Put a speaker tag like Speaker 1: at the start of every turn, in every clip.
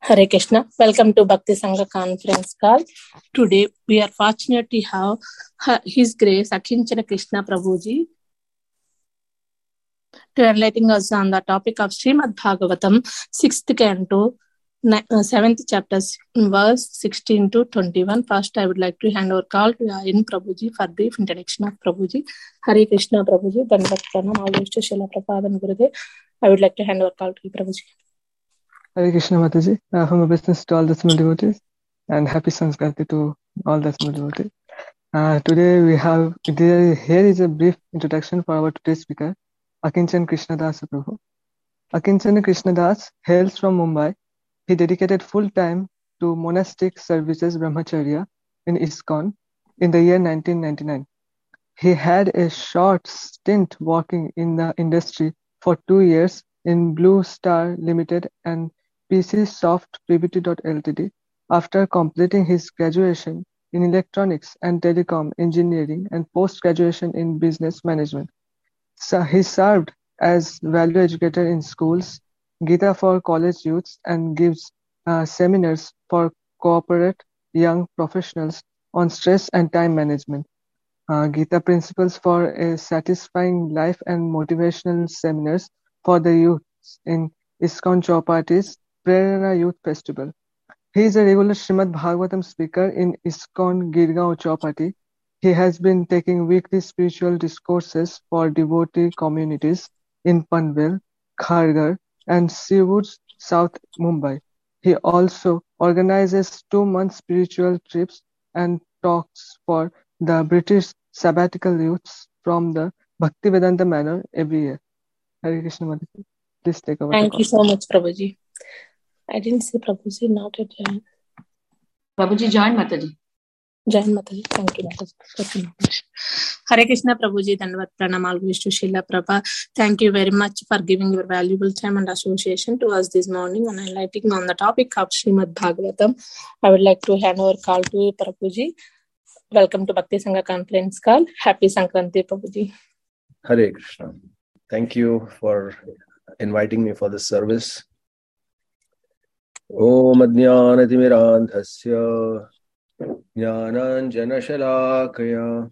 Speaker 1: Hare Krishna. Welcome to Bhakti Sangha conference call. Today we are fortunate to have His Grace Akinchana Krishna Prabhuji to enlighten us on the topic of Srimad Bhagavatam, 6th canto, 7th chapter, verse 16 to 21. First, I would like to hand over call to Ayin Prabhuji for brief introduction of Prabhuji. Hare Krishna Prabhuji. Dandavat pranam. All to Srila Prabhupada and Gurudev. I would like to hand over call to you, Prabhuji.
Speaker 2: Hare Krishna Mataji, humble business to all the small devotees and happy Sanskriti to all the small devotees. Here is a brief introduction for our today's speaker, Akinchan Krishnadas Prabhu. Akinchan Krishnadas hails from Mumbai. He dedicated full time to monastic services brahmacharya in ISKCON in the year 1999. He had a short stint working in the industry for 2 years in Blue Star Limited and PC Soft Pvt. Ltd. After completing his graduation in electronics and telecom engineering and post-graduation in business management. So he served as value educator in schools, Gita for college youths, and gives seminars for corporate young professionals on stress and time management, Gita principles for a satisfying life, and motivational seminars for the youths in ISKCON Chowpatty's Prerana Youth Festival. He is a regular Srimad Bhagavatam speaker in ISKCON Girgaon Chowpatty. He has been taking weekly spiritual discourses for devotee communities in Panvel, Kharghar, and Seawoods, South Mumbai. He also organizes 2-month spiritual trips and talks for the British sabbatical youths from the Bhaktivedanta Manor every year. Hare Krishna Mataji. Please take over.
Speaker 1: Thank you so much, Prabhuji. I didn't see Prabhuji, not at join.
Speaker 3: Prabhuji join Mataji.
Speaker 1: Join Mataji. Thank you, Mataji. Hare Krishna Prabhuji, Dandavat pranam. All wish to Srila Prabhupada. Thank you very much for giving your valuable time and association to us this morning and enlightening on the topic of Srimad Bhagavatam. I would like to hand over call to Prabhuji. Welcome to Bhakti Sangha conference call. Happy Sankranti, Prabhuji.
Speaker 4: Hare Krishna. Thank you for inviting me for this service. Om Ajnanatimirandhasya Jnananjanashalakaya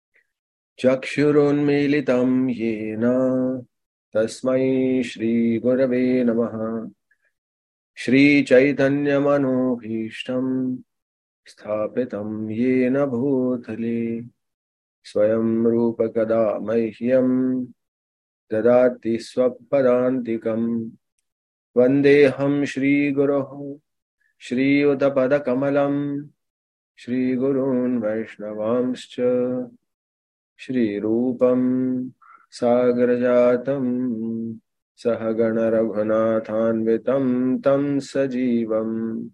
Speaker 4: Chakshurunmilitam Yena Tasmai Shri Gurave Namaha Shri Chaitanya Manobhishtam Sthapitam Yena Bhutale Swayam Rupa Kada Mahyam Dadati Swapadantikam Vandeham Shri Guruhu Shri Uttapada Kamalam Shri Gurun Vaishnavamscha Shri Rupam Sagrajatam Sahagana Raghunathanvitam Tam Sajivam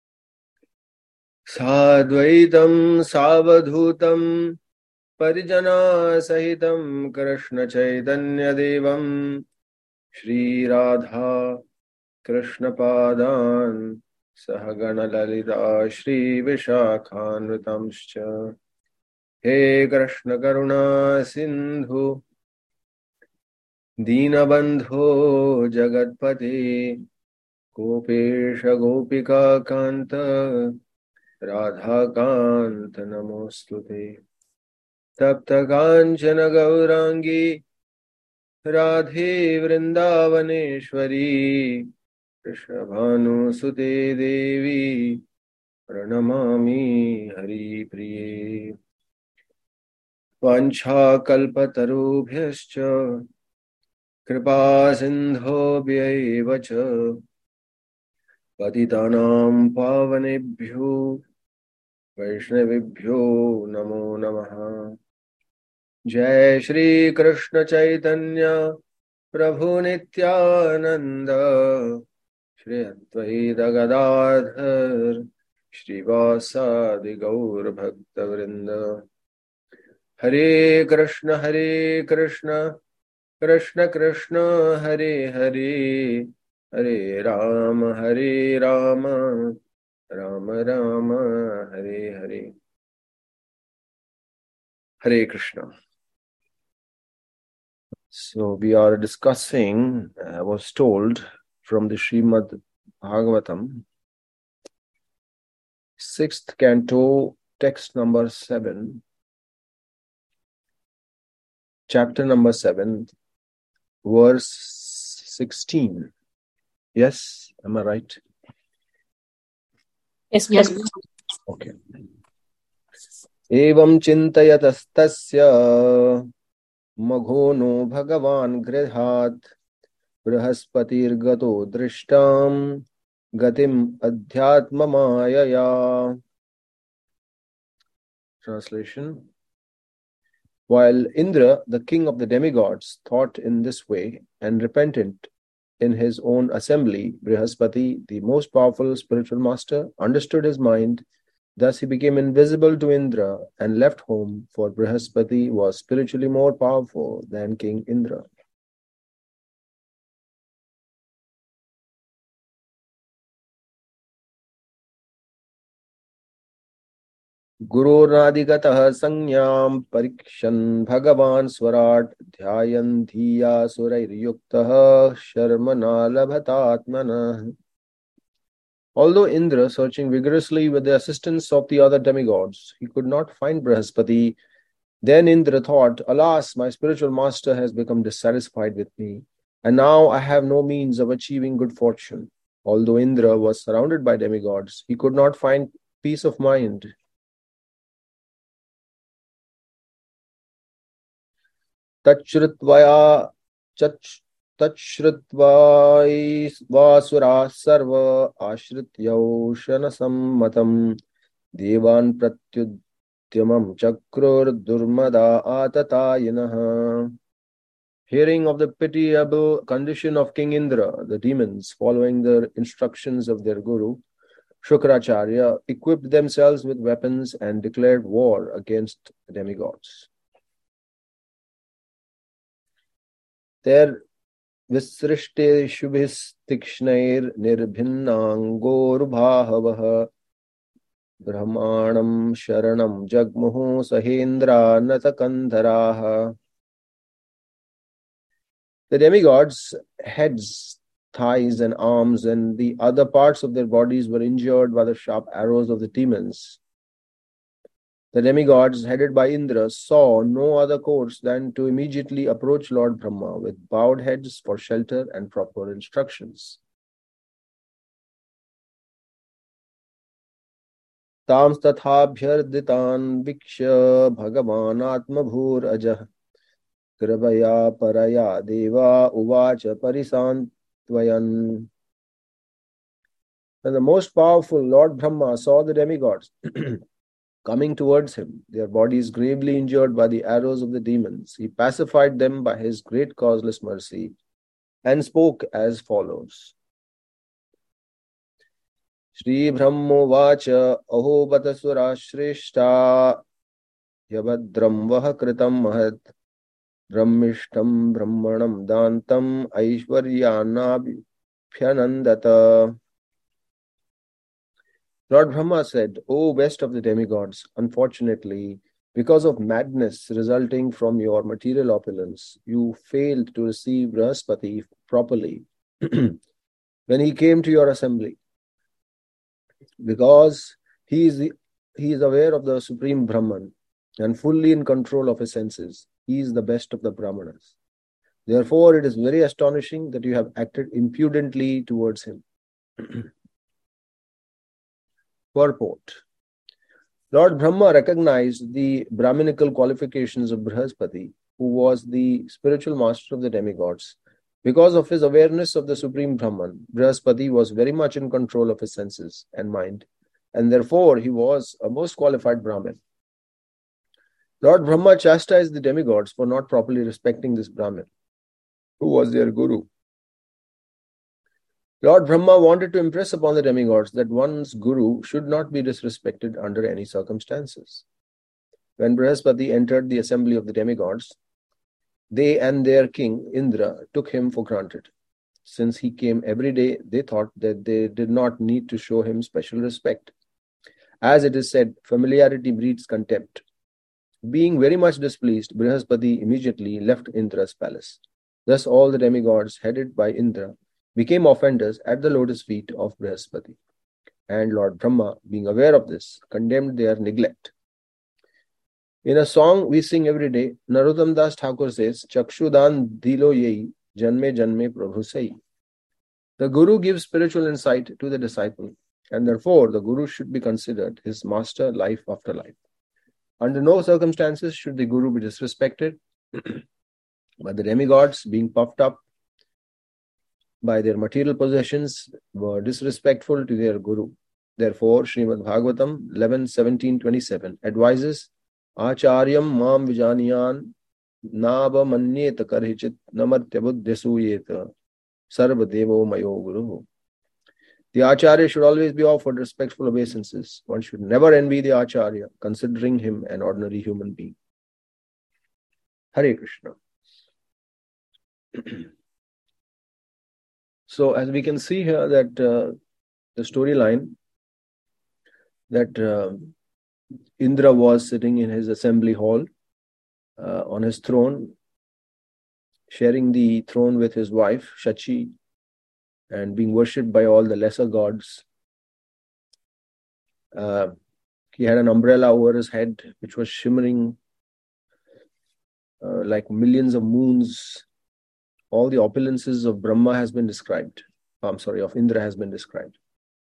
Speaker 4: Sadvaitam Savadhutam Parijana Sahitam Krishna Chaitanya Devam Shri Radha Krishna Padan Sahagana Lalita Shri Vishakhanvitamscha He Krishna Karuna Sindhu Dinabandho Jagatpati Gopesha Gopika Kanta Radha Kanta Namostute Tapta Kanchana Gaurangi Radhe Vrindavaneshwari Rishabhanu Sute Devi Pranamami Hari Priye Vancha Kalpatarubhyascha Kripa Sindhobhyaevacha Patitanam Pavanebhyo Vaishnavibhyo Namo Namaha Jai Shri Krishna Chaitanya Prabhu Nityananda Shri Advaita Gadadhar Shri Vasadi Gaur Bhakta Vrinda Hare Krishna Krishna Krishna Hare Hare Hare Rama Rama Rama Hare Hare. Hare Krishna. So we are discussing, I was told, from the Srimad Bhagavatam, 6th canto, text number 7, chapter number 7, verse 16. Yes, am I right?
Speaker 1: Yes,
Speaker 3: Yes.
Speaker 1: Prabhuji.
Speaker 4: Okay. Evam chintayatastasya maghono bhagavan gridhat brahaspatirgato drishtam gatim adhyatma mayaya. Translation. While Indra, the king of the demigods, thought in this way and repented in his own assembly, Brihaspati, the most powerful spiritual master, understood his mind. Thus he became invisible to Indra and left home, for Brihaspati was spiritually more powerful than King Indra. गुरोरादिगतः संज्ञां परीक्षन् भगवान् स्वराट् ध्यायन् धिया सुरैर्युक्तः शर्मणा लभतात्मनः. Although Indra, searching vigorously with the assistance of the other demigods, he could not find Brihaspati, then Indra thought, alas, my spiritual master has become dissatisfied with me, and now I have no means of achieving good fortune. Although Indra was surrounded by demigods, he could not find peace of mind. Tachrutvaya Vasura Sarva Ashrityaushana Sammatam Devan Pratyudyamam Chakrur Durmada Atatayinaha. Hearing of the pitiable condition of King Indra, the demons, following the instructions of their guru, Shukracharya, equipped themselves with weapons and declared war against the demigods. Their Visrishte Shubhis Tikshnair Nirbhinnangorubhavah Brahmanam Sharanam Jagmuhu Sahendra Natakandharaha. The demigods' heads, thighs, and arms, and the other parts of their bodies were injured by the sharp arrows of the demons. The demigods, headed by Indra, saw no other course than to immediately approach Lord Brahma with bowed heads for shelter and proper instructions. Tams tathabhyarditan viksha bhagavan atmabhur ajah kribaya paraya deva uvacha parisantvayan. When the most powerful Lord Brahma saw the demigods coming towards him, their bodies gravely injured by the arrows of the demons, he pacified them by his great causeless mercy and spoke as follows. Shri Brahmo Vacha Aho Batasura Shrishta Yabhadram Vaha Kritam Mahat Brahmishtam Brahmanam Dantam Aishwaryanabhyanandata. Lord Brahma said, O best of the demigods, unfortunately, because of madness resulting from your material opulence, you failed to receive Brihaspati properly when he came to your assembly. Because he is aware of the Supreme Brahman and fully in control of his senses. He is the best of the Brahmanas. Therefore, it is very astonishing that you have acted impudently towards him. Purport. Lord Brahma recognized the Brahminical qualifications of Brihaspati, who was the spiritual master of the demigods. Because of his awareness of the Supreme Brahman, Brihaspati was very much in control of his senses and mind, and therefore he was a most qualified Brahmin. Lord Brahma chastised the demigods for not properly respecting this Brahmin, who was their guru. Lord Brahma wanted to impress upon the demigods that one's guru should not be disrespected under any circumstances. When Brihaspati entered the assembly of the demigods, they and their king, Indra, took him for granted. Since he came every day, they thought that they did not need to show him special respect. As it is said, familiarity breeds contempt. Being very much displeased, Brihaspati immediately left Indra's palace. Thus all the demigods, headed by Indra, became offenders at the lotus feet of Brihaspati. and Lord Brahma, being aware of this, condemned their neglect. In a song we sing every day, Narottam Das Thakur says, Chakshudan dilo yei, janme janme prabhu sai. The Guru gives spiritual insight to the disciple, and therefore the Guru should be considered his master life after life. Under no circumstances should the Guru be disrespected, but the demigods, being puffed up by their material possessions, were disrespectful to their Guru. Therefore, Srimad Bhagavatam 11:17-27 advises, Acharyam mam vijaniyan naba manyeta karhichit namatya buddhyasuyeta sarva devo mayo guru. The Acharya should always be offered respectful obeisances. One should never envy the Acharya, considering him an ordinary human being. Hare Krishna. So, as we can see here that the storyline that Indra was sitting in his assembly hall on his throne, sharing the throne with his wife, Shachi, and being worshipped by all the lesser gods. He had an umbrella over his head, which was shimmering like millions of moons. All the opulences of Brahma has been described. Of Indra has been described.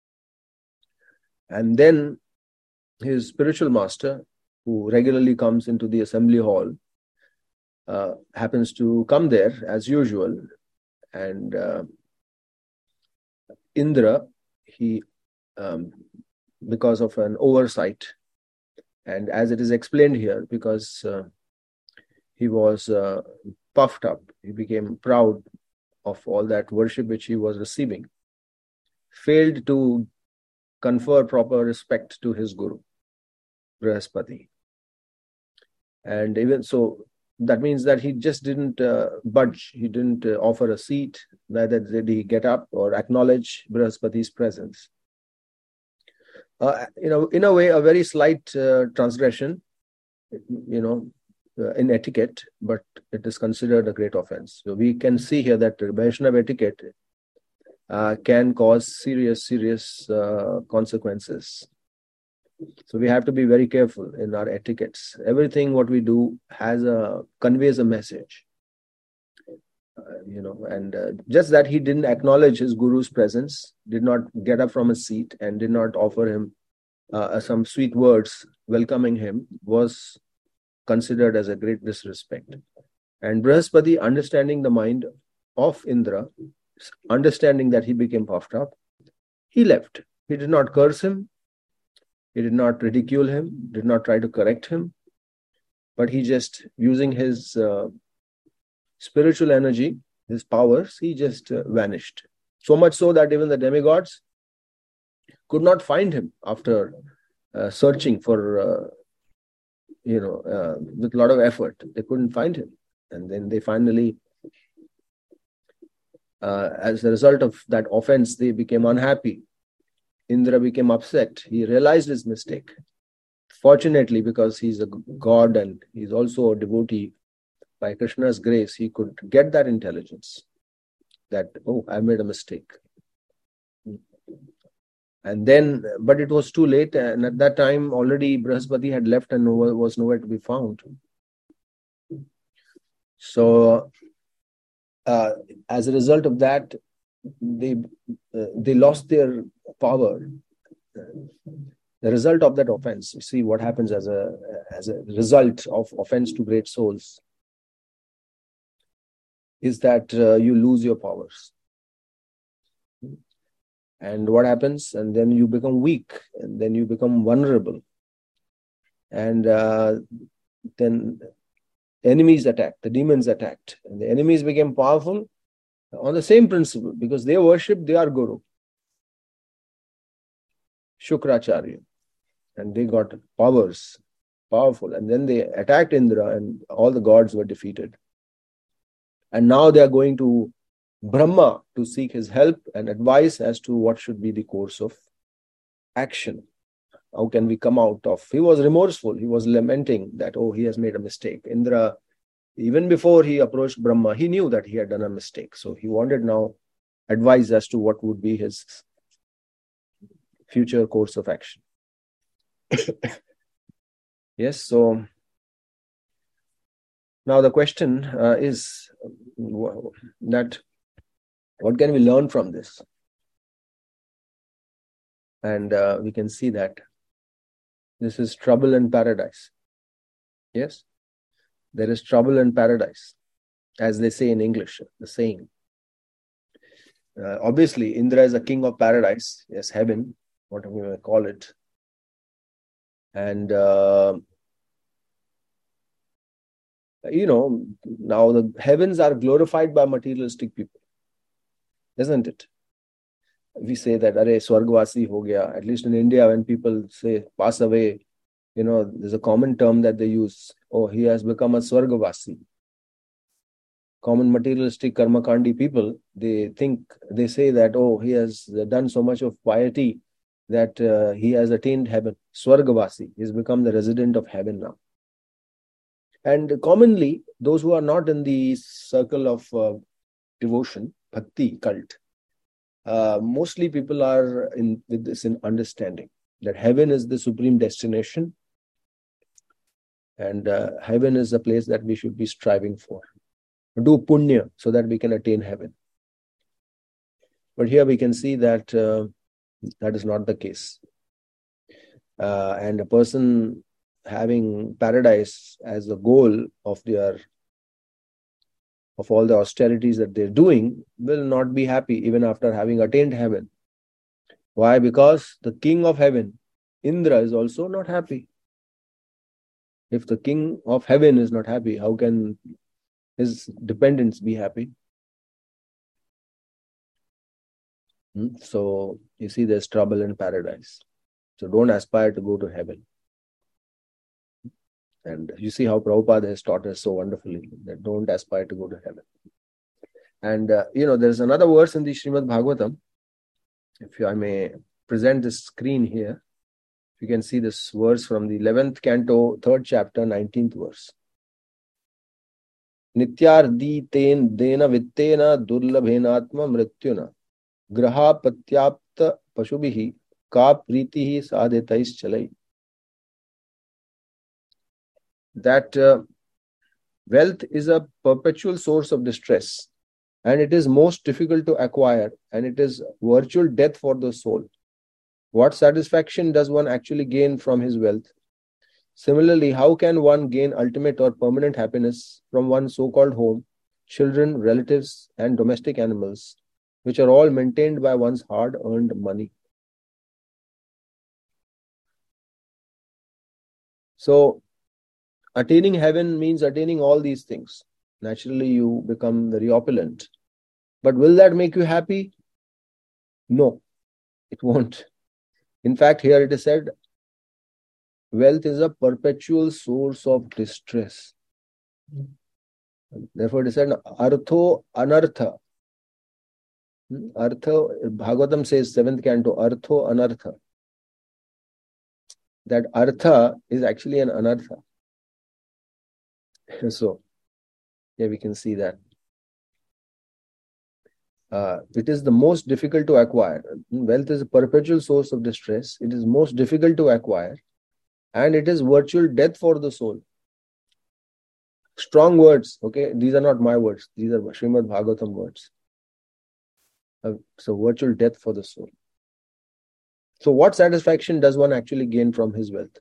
Speaker 4: And then his spiritual master, who regularly comes into the assembly hall, happens to come there as usual. And Indra, he, because of an oversight, and as it is explained here, because he was puffed up, he became proud of all that worship which he was receiving, failed to confer proper respect to his Guru, Brihaspati. And even so, that means that he just didn't budge. He didn't offer a seat, neither did he get up or acknowledge Brihaspati's presence. In a way, a very slight transgression, in etiquette, but it is considered a great offense. So we can see here that Vaishnava etiquette can cause serious consequences. So we have to be very careful in our etiquettes. Everything what we do conveys a message. And just that he didn't acknowledge his Guru's presence, did not get up from his seat and did not offer him some sweet words welcoming him, was considered as a great disrespect. And Brihaspati, understanding the mind of Indra, understanding that he became puffed up, he left. He did not curse him, he did not ridicule him, did not try to correct him, but he just, using his spiritual energy, his powers, he just vanished. So much so that even the demigods could not find him after searching for with a lot of effort. They couldn't find him. And then they finally, as a result of that offense, they became unhappy. Indra became upset. He realized his mistake. Fortunately, because he's a god and he's also a devotee, by Krishna's grace, he could get that intelligence that, I made a mistake. And then, but it was too late, and at that time already Brihaspati had left and was nowhere to be found. So, as a result of that, they lost their power. The result of that offense, you see what happens as a result of offense to great souls, is that you lose your powers. And what happens? And then you become weak, and then you become vulnerable. And then enemies attacked, the demons attacked, and the enemies became powerful on the same principle, because they worshipped their Guru, Shukracharya, and they got powers, powerful. And then they attacked Indra, and all the gods were defeated. And now they are going to Brahma to seek his help and advice as to what should be the course of action. How can we come out of? He was remorseful. He was lamenting that, he has made a mistake. Indra, even before he approached Brahma, he knew that he had done a mistake. So he wanted now advice as to what would be his future course of action. Yes, so now the question is that what can we learn from this? And we can see that this is trouble in paradise. Yes, there is trouble in paradise, as they say in English, the saying. Obviously, Indra is a king of paradise, yes, heaven, whatever you may call it. And, now the heavens are glorified by materialistic people, isn't it? We say that, Arey, Swargvasi ho gaya. At least in India, when people say pass away, there's a common term that they use. Oh, he has become a Swargvasi. Common materialistic karmakandi people, they say that, oh, he has done so much of piety that he has attained heaven. Swargvasi, he's become the resident of heaven now. And commonly, those who are not in the circle of devotion, bhakti, cult, mostly people are with this in understanding that heaven is the supreme destination, and heaven is the place that we should be striving for. Do punya so that we can attain heaven. But here we can see that that is not the case. And a person having paradise as the goal of all the austerities that they're doing will not be happy even after having attained heaven. Why? Because the king of heaven, Indra, is also not happy. If the king of heaven is not happy, how can his dependents be happy? So you see, there's trouble in paradise. So don't aspire to go to heaven. And you see how Prabhupada has taught us so wonderfully that don't aspire to go to heaven. And there's another verse in the Srimad Bhagavatam. If I may present this screen here, you can see this verse from the 11th canto, 3rd chapter, 19th verse. Nityardi ten dena vittena durlabhenatma mrityuna graha patyapta pashubihi ka pritihi sadhetais chalai. That wealth is a perpetual source of distress, and it is most difficult to acquire, and it is virtual death for the soul. What satisfaction does one actually gain from his wealth? Similarly, how can one gain ultimate or permanent happiness from one's so-called home, children, relatives, and domestic animals, which are all maintained by one's hard-earned money? So, attaining heaven means attaining all these things. Naturally, you become very opulent. But will that make you happy? No, it won't. In fact, here it is said, wealth is a perpetual source of distress. Therefore, it is said, artho anartha. Artha, Bhagavatam says, 7th canto, artho anartha. That artha is actually an anartha. So, here we can see that. It is the most difficult to acquire. Wealth is a perpetual source of distress. It is most difficult to acquire. And it is virtual death for the soul. Strong words, okay? These are not my words. These are Srimad Bhagavatam words. So, virtual death for the soul. So, what satisfaction does one actually gain from his wealth?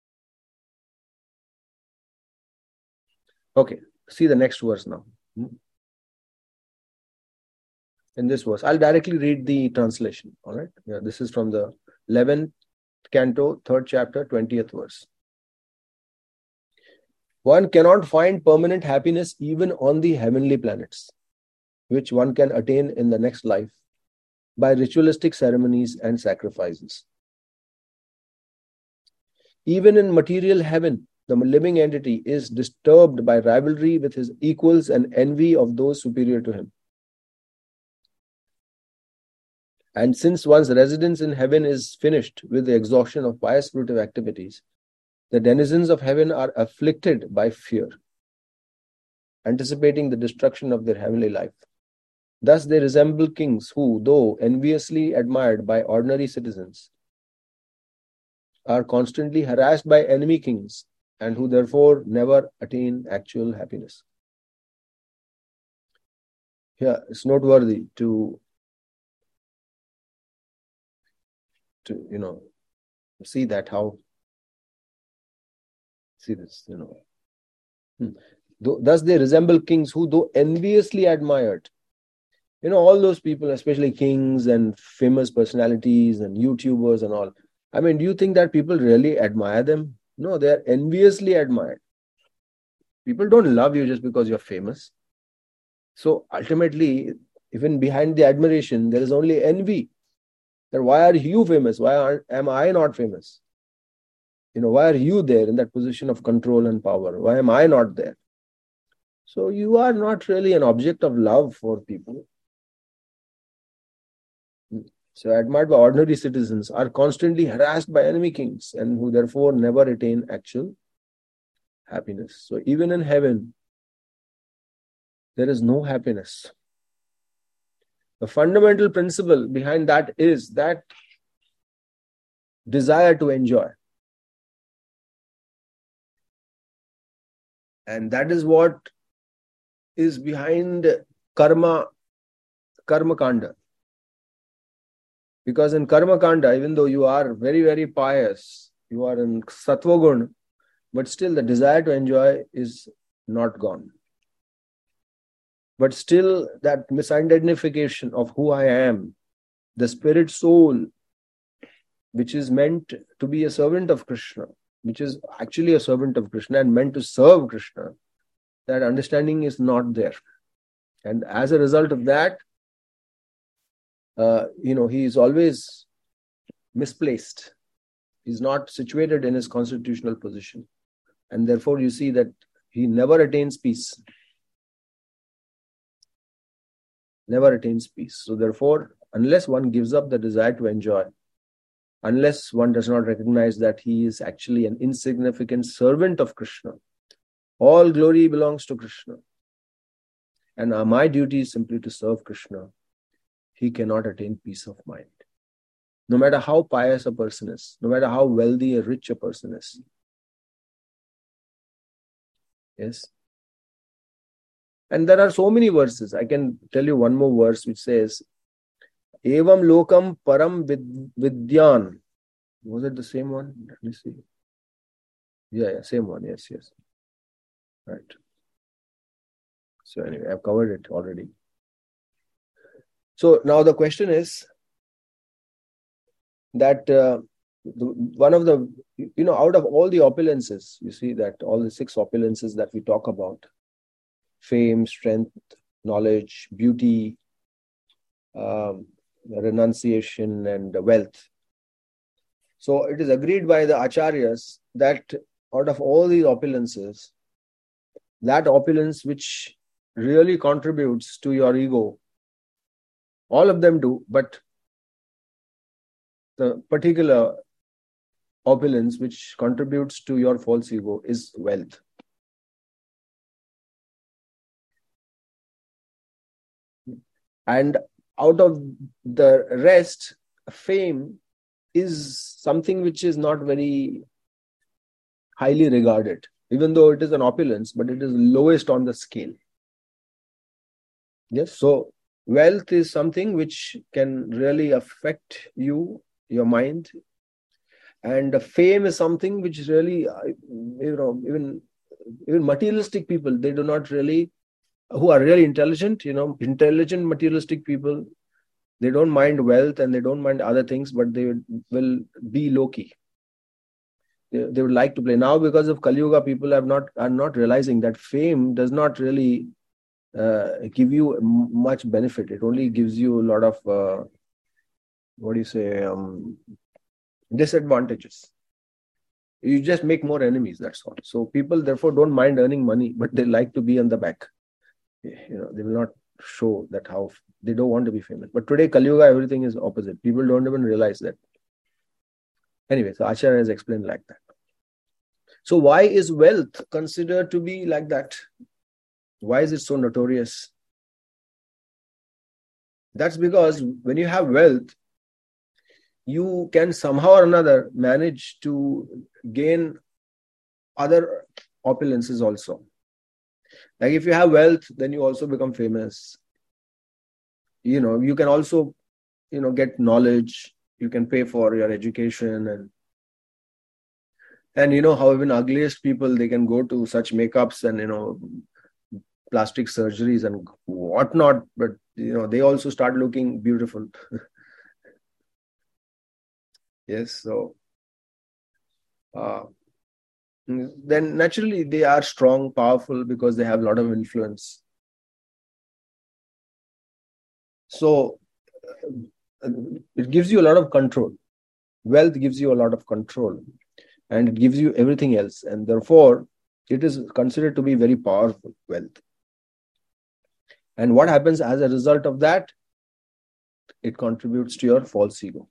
Speaker 4: Okay, see the next verse now. In this verse, I'll directly read the translation. All right. Yeah, this is from the 11th canto, 3rd chapter, 20th verse. One cannot find permanent happiness even on the heavenly planets, which one can attain in the next life by ritualistic ceremonies and sacrifices. Even in material heaven, the living entity is disturbed by rivalry with his equals and envy of those superior to him. And since one's residence in heaven is finished with the exhaustion of pious fruitive activities, the denizens of heaven are afflicted by fear, anticipating the destruction of their heavenly life. Thus they resemble kings who, though enviously admired by ordinary citizens, are constantly harassed by enemy kings and who therefore never attain actual happiness. Yeah, it's noteworthy to see that see this, Thus they resemble kings who, though enviously admired, all those people, especially kings and famous personalities and YouTubers and all. I mean, do you think that people really admire them? No, they are enviously admired. People don't love you just because you're famous. So ultimately, even behind the admiration, there is only envy. That why are you famous? Why am I not famous? Why are you there in that position of control and power? Why am I not there? So you are not really an object of love for people. So admired by ordinary citizens are constantly harassed by enemy kings and who therefore never attain actual happiness. So even in heaven, there is no happiness. The fundamental principle behind that is that desire to enjoy. And that is what is behind karma kanda. Because in karma kanda, even though you are very, very pious, you are in sattva gun, but still the desire to enjoy is not gone. But still that misidentification of who I am, the spirit soul, which is meant to be a servant of Krishna, which is actually a servant of Krishna and meant to serve Krishna, that understanding is not there. And as a result of that, he is always misplaced. He's not situated in his constitutional position. And therefore you see that he never attains peace. Never attains peace. So therefore, unless one gives up the desire to enjoy, unless one does not recognize that he is actually an insignificant servant of Krishna, all glory belongs to Krishna. And my duty is simply to serve Krishna. He cannot attain peace of mind. No matter how pious a person is, no matter how wealthy or rich a person is. Yes. And there are so many verses. I can tell you one more verse which says, Evam lokam param vidyan. Was it the same one? Let me see. Yeah, same one. Yes. Right. So anyway, I've covered it already. So now the question is that one of the, out of all the opulences, you see that all the 6 opulences that we talk about, fame, strength, knowledge, beauty, renunciation, and wealth. So it is agreed by the acharyas that out of all these opulences, that opulence which really contributes to your ego, all of them do, but the particular opulence which contributes to your false ego is wealth. And out of the rest, fame is something which is not very highly regarded, even though it is an opulence, but it is lowest on the scale. Yes, so wealth is something which can really affect you, your mind. And fame is something which really, even materialistic people, they do not really, who are really intelligent, intelligent materialistic people, they don't mind wealth and they don't mind other things, but they will be low-key. They would like to play. Now, because of Kali Yuga, people are not realizing that fame does not really give you much benefit. It only gives you a lot of, disadvantages. You just make more enemies, that's all. So people therefore don't mind earning money, but they like to be on the back. They will not show that how they don't want to be famous. But today, Kali Yuga, everything is opposite. People don't even realize that. Anyway, so Acharya has explained like that. So why is wealth considered to be like that? Why is it so notorious? That's because when you have wealth, you can somehow or another manage to gain other opulences also. Like if you have wealth, then you also become famous. You can also, get knowledge. You can pay for your education and how even ugliest people, they can go to such makeups and plastic surgeries and whatnot, but they also start looking beautiful. Yes, so then naturally they are strong, powerful, because they have a lot of influence. So it gives you a lot of control. Wealth gives you a lot of control, and it gives you everything else, and therefore it is considered to be very powerful wealth. And what happens as a result of that? It contributes to your false ego.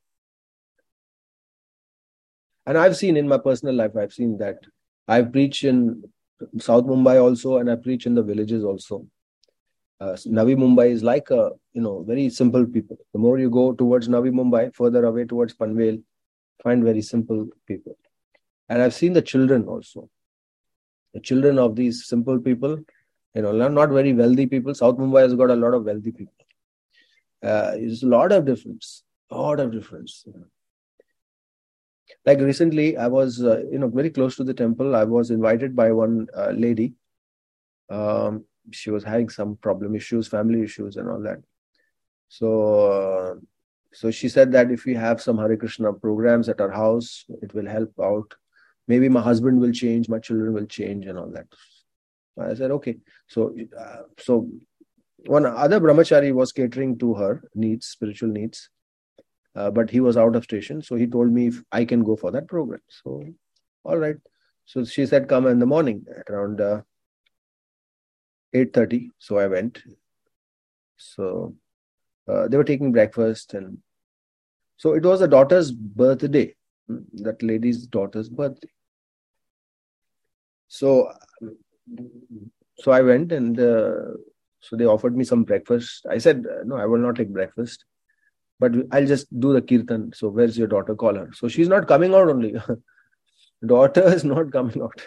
Speaker 4: And I've seen in my personal life, I've seen that. I've preached in South Mumbai also, and I preach in the villages also. Navi Mumbai is like very simple people. The more you go towards Navi Mumbai, further away towards Panvel, find very simple people. And I've seen the children also. The children of these simple people, not very wealthy people. South Mumbai has got a lot of wealthy people. There's a lot of difference. Like recently, I was, very close to the temple. I was invited by one lady. She was having some family issues and all that. So she said that if we have some Hare Krishna programs at our house, it will help out. Maybe my husband will change, my children will change and all that. I said, okay. So one other brahmachari was catering to her needs, spiritual needs. But he was out of station. So he told me if I can go for that program. So, all right. So she said, come in the morning at around 8:30. So I went. So they were taking breakfast. And so it was the daughter's birthday, that lady's daughter's birthday. So I went and so they offered me some breakfast. I said, no, I will not take breakfast, but I'll just do the kirtan. So where's your daughter? Call her. So she's not coming out only. Daughter is not coming out.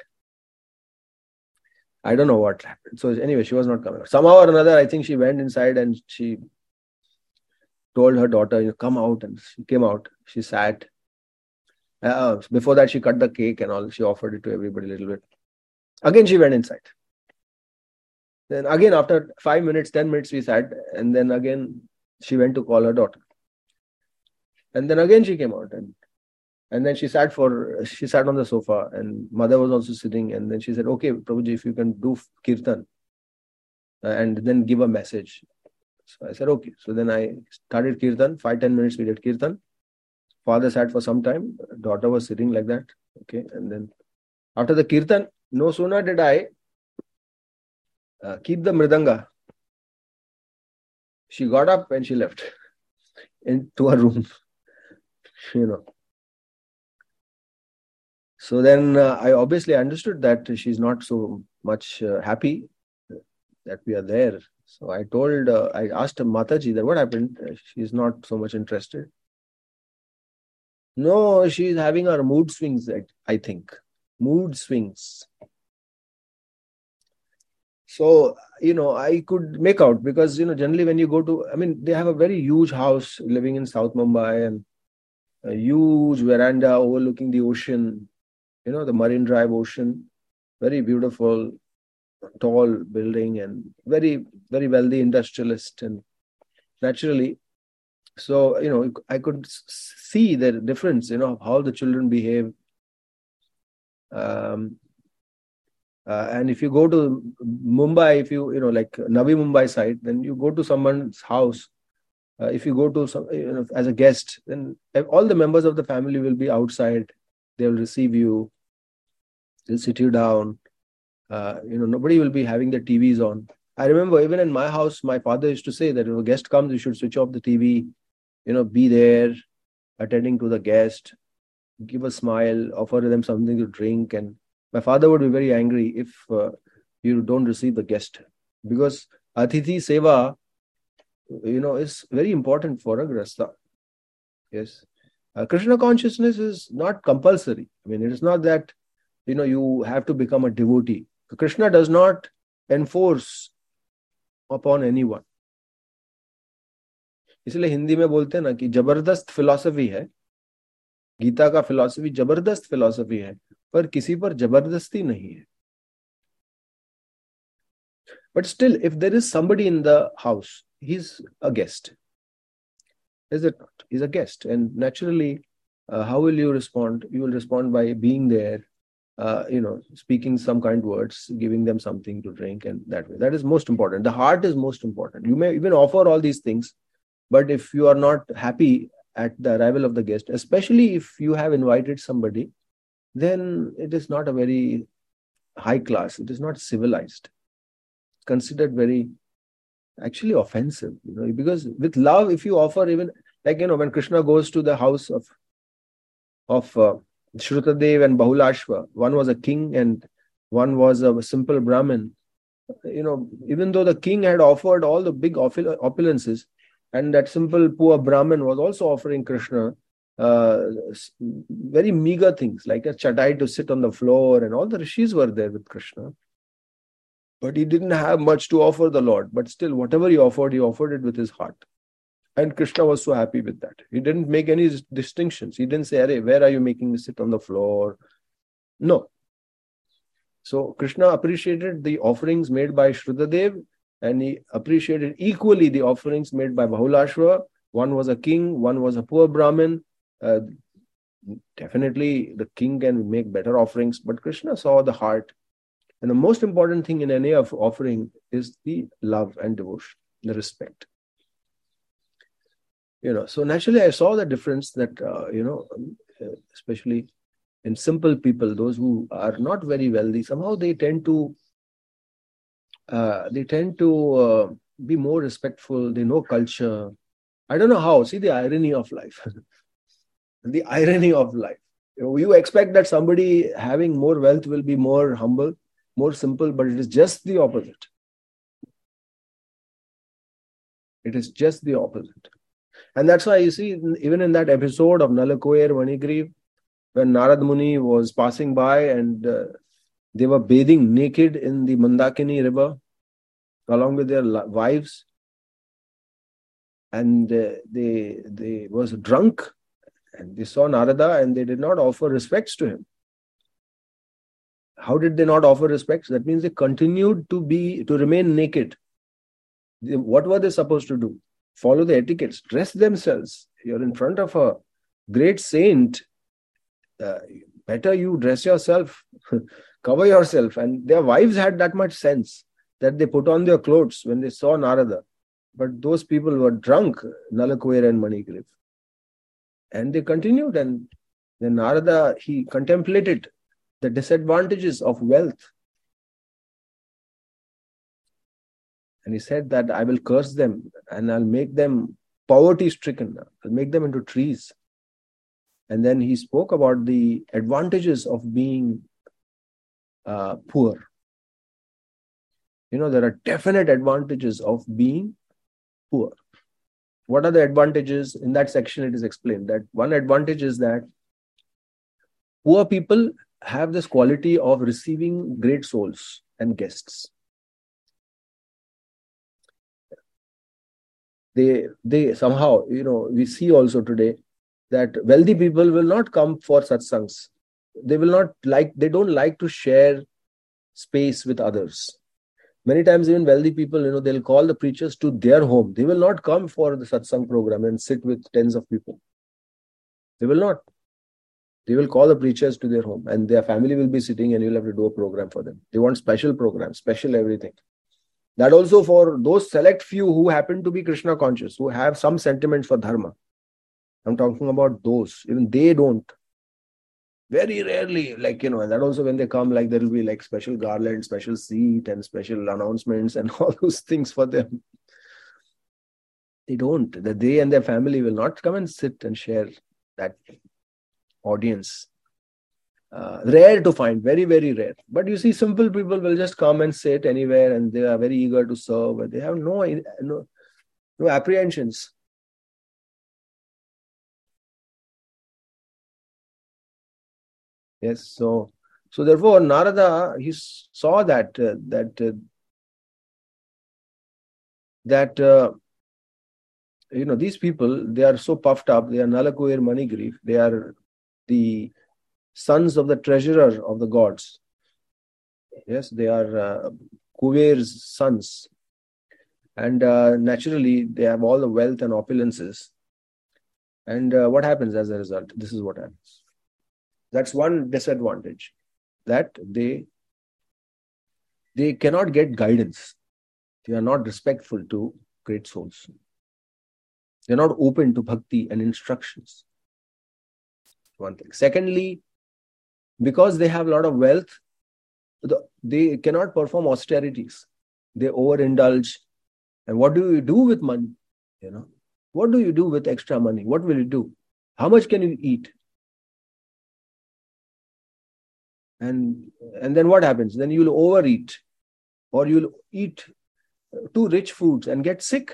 Speaker 4: I don't know what happened. So anyway, she was not coming out. Somehow or another, I think she went inside and she told her daughter, come out. And she came out. She sat. Before that, she cut the cake and all. She offered it to everybody a little bit. Again, she went inside. Then again, after 5 minutes, 10 minutes, we sat. And then again, she went to call her daughter. And then again, she came out. And then she sat on the sofa. And mother was also sitting. And then she said, okay, Prabhuji, if you can do kirtan and then give a message. So I said, okay. So then I started kirtan. 5-10 minutes, we did kirtan. Father sat for some time. Daughter was sitting like that. Okay. And then after the kirtan, no sooner did I keep the mridanga, she got up and she left into her room. So then I obviously understood that she's not so much happy that we are there. So I asked Mataji that what happened. She's not so much interested. No, she's having her mood swings, I think. Mood swings. So, I could make out because, generally when you go to, they have a very huge house living in South Mumbai and a huge veranda overlooking the ocean, the Marine Drive ocean, very beautiful, tall building and very, very wealthy industrialist. And naturally, so, I could see the difference, how the children behave. And if you go to Mumbai, if you, like Navi Mumbai side, then you go to someone's house. If you go to some, as a guest, then all the members of the family will be outside. They'll receive you. They'll sit you down. Nobody will be having their TVs on. I remember even in my house, my father used to say that if a guest comes, you should switch off the TV, be there, attending to the guest, give a smile, offer them something to drink. And my father would be very angry if you don't receive the guest, because Atithi Seva, is very important for a Grasta. Yes. Krishna consciousness is not compulsory. I mean, it is not that, you have to become a devotee. Krishna does not enforce upon anyone. इसलिए हिंदी में बोलते हैं ना कि जबरदस्त philosophy है, गीता का philosophy जबरदस्त फिलॉसफी है, पर किसी पर जबरदस्ती नहीं है. But still, if there is somebody in the house, he's a guest. Is it not? He's a guest. And naturally, how will you respond? You will respond by being there, speaking some kind words, giving them something to drink, and that way. That is most important. The heart is most important. You may even offer all these things, but if you are not happy at the arrival of the guest, especially if you have invited somebody, then it is not a very high class. It is not civilized. It's considered very actually offensive, because with love, if you offer even, when Krishna goes to the house of Shrutadev and Bahulashva, one was a king and one was a simple Brahmin, even though the king had offered all the big opulences, and that simple poor Brahmin was also offering Krishna very meager things, like a chatai to sit on the floor, and all the rishis were there with Krishna. But he didn't have much to offer the Lord. But still, whatever he offered it with his heart. And Krishna was so happy with that. He didn't make any distinctions. He didn't say, "Arey, where are you making me sit on the floor?" No. So Krishna appreciated the offerings made by Shrutadev, and he appreciated equally the offerings made by Bahulashva. One was a king, one was a poor Brahmin. Definitely, the king can make better offerings, but Krishna saw the heart. And the most important thing in any offering is the love and devotion, the respect. So naturally I saw the difference that, especially in simple people, those who are not very wealthy, somehow they tend to be more respectful. They know culture. I don't know how. See the irony of life. The irony of life. You expect that somebody having more wealth will be more humble, more simple, but it is just the opposite. It is just the opposite. And that's why you see, even in that episode of Nalakoyer Manigriv, when Narad Muni was passing by and they were bathing naked in the Mandakini river along with their wives, and they was drunk, and they saw Narada and they did not offer respects to him. How did they not offer respects? That means they continued to remain naked. What were they supposed to do? Follow the etiquettes, dress themselves. You're in front of a great saint. Better you dress yourself, cover yourself. And their wives had that much sense that they put on their clothes when they saw Narada. But those people were drunk, Nalakoyer and Manigriv. And they continued, and then Narada, he contemplated the disadvantages of wealth. And he said that I will curse them and I'll make them poverty-stricken. I'll make them into trees. And then he spoke about the advantages of being poor. There are definite advantages of being poor. What are the advantages? In that section, it is explained that one advantage is that poor people have this quality of receiving great souls and guests. They somehow, we see also today that wealthy people will not come for satsangs. They don't like to share space with others. Many times even wealthy people, they'll call the preachers to their home. They will not come for the satsang program and sit with tens of people. They will not. They will call the preachers to their home and their family will be sitting and you'll have to do a program for them. They want special programs, special everything. That also for those select few who happen to be Krishna conscious, who have some sentiments for dharma. I'm talking about those. Even they don't. Very rarely, and that also when they come, there will be special garland, special seat and special announcements and all those things for them. They don't. They and their family will not come and sit and share that audience. Rare to find, very, very rare. But you see, simple people will just come and sit anywhere and they are very eager to serve. And they have no apprehensions. Yes. So therefore, Narada, he saw that these people, they are so puffed up. They are Nalakuir Manigriv. They are the sons of the treasurer of the gods. Yes, they are Kuber's sons. And naturally, they have all the wealth and opulences. And what happens as a result? This is what happens. That's one disadvantage, that they cannot get guidance. They are not respectful to great souls. They're not open to bhakti and instructions. One thing. Secondly, because they have a lot of wealth, they cannot perform austerities. They overindulge. And what do you do with money? What do you do with extra money? What will you do? How much can you eat? And then what happens? Then you'll overeat, or you'll eat too rich foods and get sick.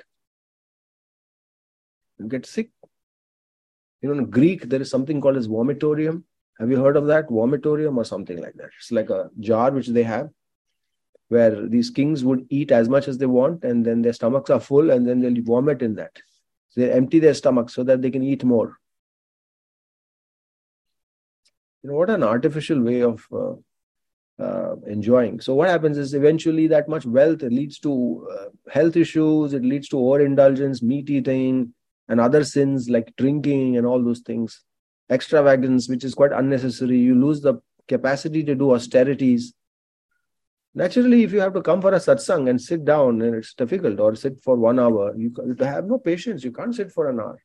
Speaker 4: You get sick. In Greek, there is something called as vomitorium. Have you heard of that? Vomitorium or something like that. It's like a jar which they have, where these kings would eat as much as they want, and then their stomachs are full, and then they'll vomit in that. So they empty their stomachs so that they can eat more. What an artificial way of enjoying. So what happens is, eventually that much wealth leads to health issues. It leads to overindulgence, meat eating, and other sins like drinking and all those things. Extravagance, which is quite unnecessary. You lose the capacity to do austerities. Naturally, if you have to come for a satsang and sit down, and it's difficult, or sit for 1 hour, you have no patience. You can't sit for an hour.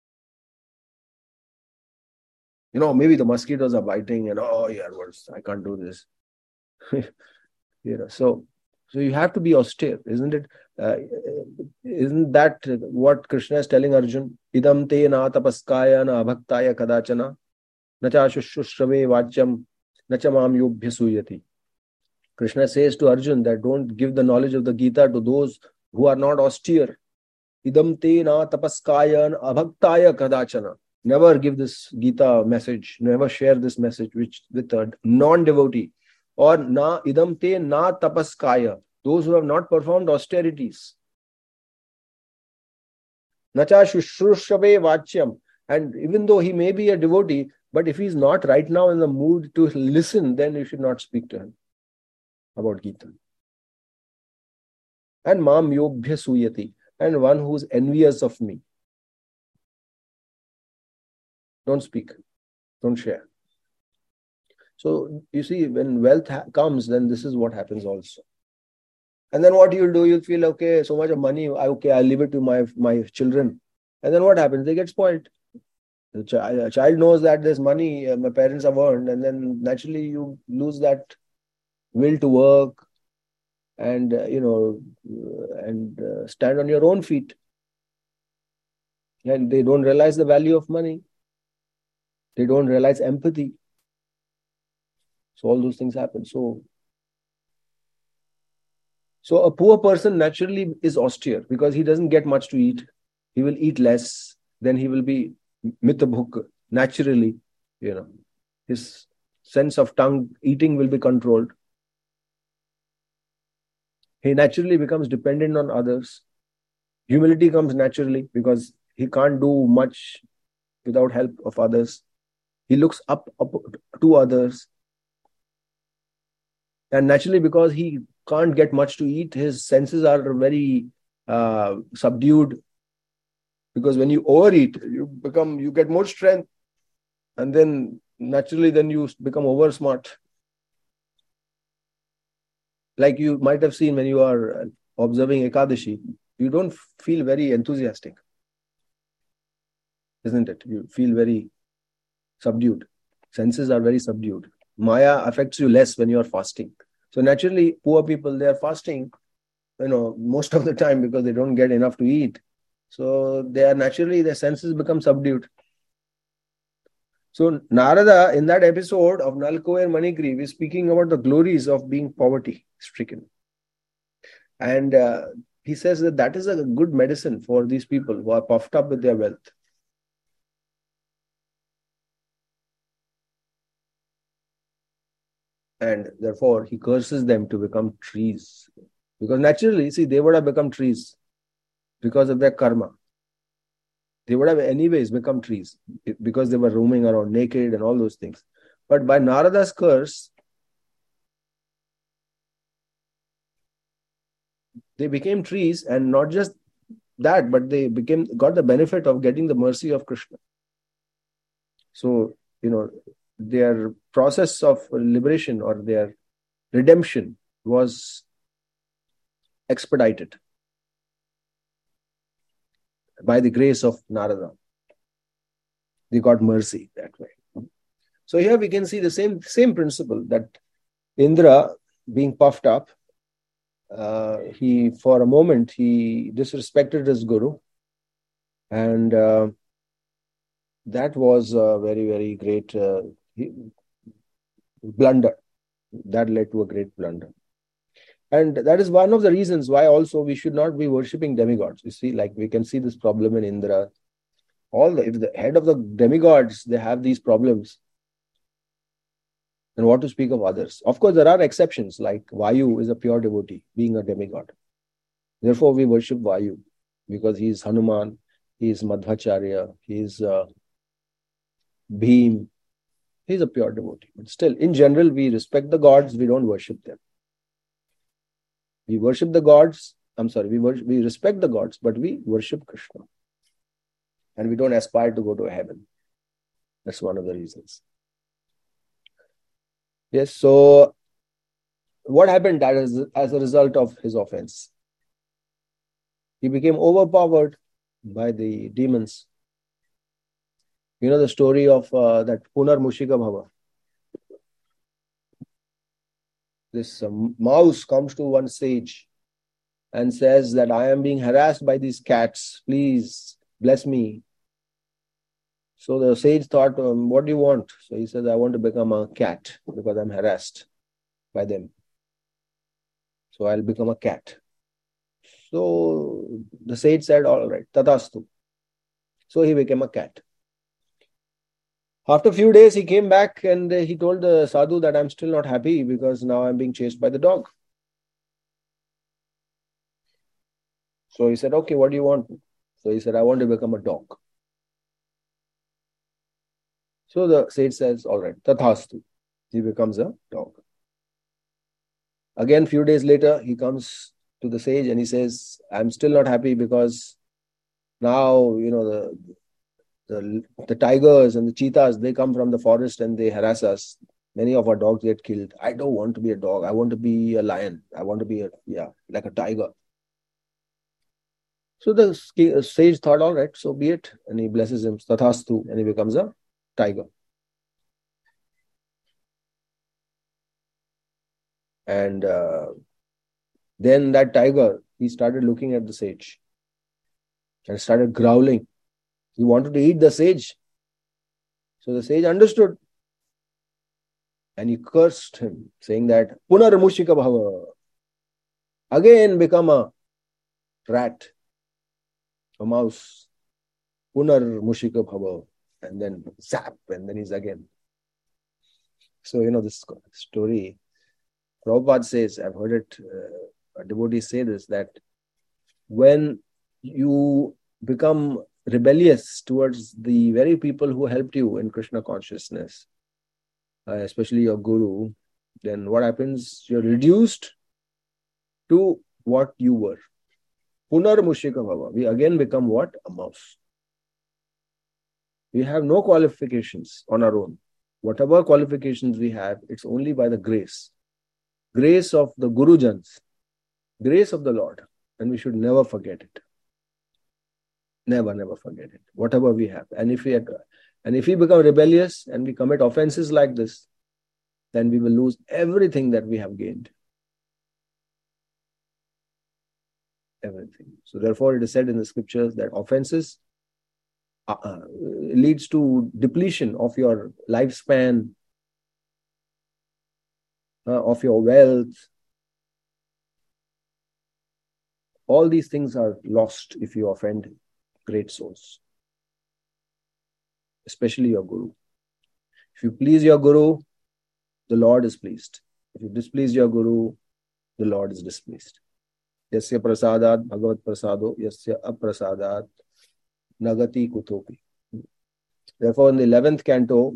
Speaker 4: Maybe the mosquitoes are biting, and I can't do this. So you have to be austere, isn't it? Isn't that what Krishna is telling Arjun? Idam te na tapaskaya na abhaktaya kadachana nacha shushrave vachyam nacha mam yobhya suyati. Krishna says to Arjun that don't give the knowledge of the Gita to those who are not austere. Idam te na tapaskaya na abhaktaya kadachana. Never give this Gita message, never share this message with a non-devotee. Or na idam te na tapaskaya, those who have not performed austerities. Nacha shushrushrave vachyam. And even though he may be a devotee, but if he's not right now in the mood to listen, then you should not speak to him about Gita. And mam yobhya suyati, and one who's envious of me. Don't speak, don't share. So you see, when wealth comes, then this is what happens also. And then what you'll do, you'll feel, okay, so much of money, I'll leave it to my children. And then what happens? They get spoiled. A child knows that there's money my parents have earned, and then naturally you lose that will to work and stand on your own feet. And they don't realize the value of money. They don't realize empathy. So all those things happen. So a poor person naturally is austere because he doesn't get much to eat. He will eat less. Then he will be mitabhuk naturally. His sense of tongue eating will be controlled. He naturally becomes dependent on others. Humility comes naturally because he can't do much without help of others. He looks up to others. And naturally, because he can't get much to eat, his senses are very subdued. Because when you overeat, you get more strength. And then naturally, then you become over smart. Like you might have seen when you are observing Ekadashi, you don't feel very enthusiastic. Isn't it? You feel very subdued. Senses are very subdued. Maya affects you less when you are fasting. So naturally, poor people, they are fasting, most of the time because they don't get enough to eat. So their senses become subdued. So Narada, in that episode of Nalkover Manigriv, is speaking about the glories of being poverty-stricken. And he says that is a good medicine for these people who are puffed up with their wealth. And therefore, he curses them to become trees. Because naturally, see, they would have become trees because of their karma. They would have anyways become trees because they were roaming around naked and all those things. But by Narada's curse, they became trees, and not just that, but they got the benefit of getting the mercy of Krishna. So, their process of liberation or their redemption was expedited by the grace of Narada. They got mercy that way. So here we can see the same principle, that Indra, being puffed up, for a moment he disrespected his guru, and that was a very, very great blunder. That led to a great blunder. And that is one of the reasons why also we should not be worshipping demigods. You see, like we can see this problem in Indra. If the head of the demigods, they have these problems, then what to speak of others? Of course, there are exceptions, like Vayu is a pure devotee, being a demigod. Therefore, we worship Vayu because he is Hanuman, he is Madhvacharya, he is Bhim. He is a pure devotee. But still, in general, we respect the gods, we don't worship them. We worship the gods, we respect the gods, but we worship Krishna. And we don't aspire to go to heaven. That's one of the reasons. Yes, so what happened as a result of his offense? He became overpowered by the demons. You know the story of that Punar Mushika Bhava. This mouse comes to one sage and says that I am being harassed by these cats. Please bless me. So the sage thought, what do you want? So he says, I want to become a cat because I'm harassed by them. So I'll become a cat. So the sage said, all right, tatastu. So he became a cat. After a few days, he came back and he told the sadhu that I'm still not happy because now I'm being chased by the dog. So he said, okay, what do you want? So he said, I want to become a dog. So the sage says, all right, tathastu. He becomes a dog. Again, few days later, he comes to the sage and he says, I'm still not happy because now, the tigers and the cheetahs, they come from the forest and they harass us. Many of our dogs get killed. I don't want to be a dog. I want to be a lion. I want to be like a tiger. So the sage thought, all right, so be it. And he blesses him, tathastu, and he becomes a tiger. And then that tiger, he started looking at the sage and started growling. He wanted to eat the sage. So the sage understood. And he cursed him, saying that, Punar Mushika Bhava. Again become a rat, a mouse. Punar Mushika Bhava. And then zap, and then he's again. So, this story, Prabhupada says, I've heard it, a devotee say this, that when you become rebellious towards the very people who helped you in Krishna consciousness, especially your guru, then what happens? You're reduced to what you were. Punar Mushika Bhava. We again become what? A mouse. We have no qualifications on our own. Whatever qualifications we have, it's only by the grace. Grace of the Gurujans. Grace of the Lord. And we should never forget it. Never, never forget it. Whatever we have. And if we become rebellious and we commit offenses like this, then we will lose everything that we have gained. Everything. So therefore it is said in the scriptures that offenses leads to depletion of your lifespan, of your wealth. All these things are lost if you offend great souls, especially your guru. If you please your guru, the Lord is pleased. If you displease your Guru, the Lord is displeased. Yasya prasadat bhagavat prasado, yasya aprasadat nagati kutopi. Therefore, in the 11th canto,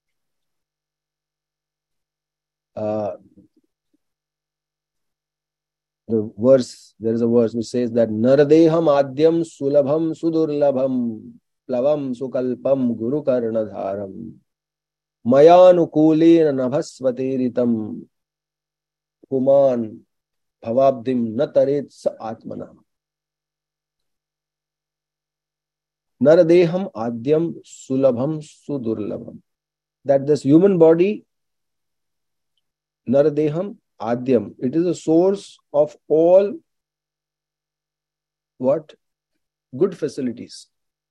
Speaker 4: there is a verse which says that Naradeham adyam sulabham sudurlabham plavam sukalpam guru karnadharam mayanukulena nabhasvateritam puman bhavabdim nataret sa atmana. Naradeham adyam sulabham sudurlabham. That this human body, Naradeham Adyam, it is a source of all what? Good facilities.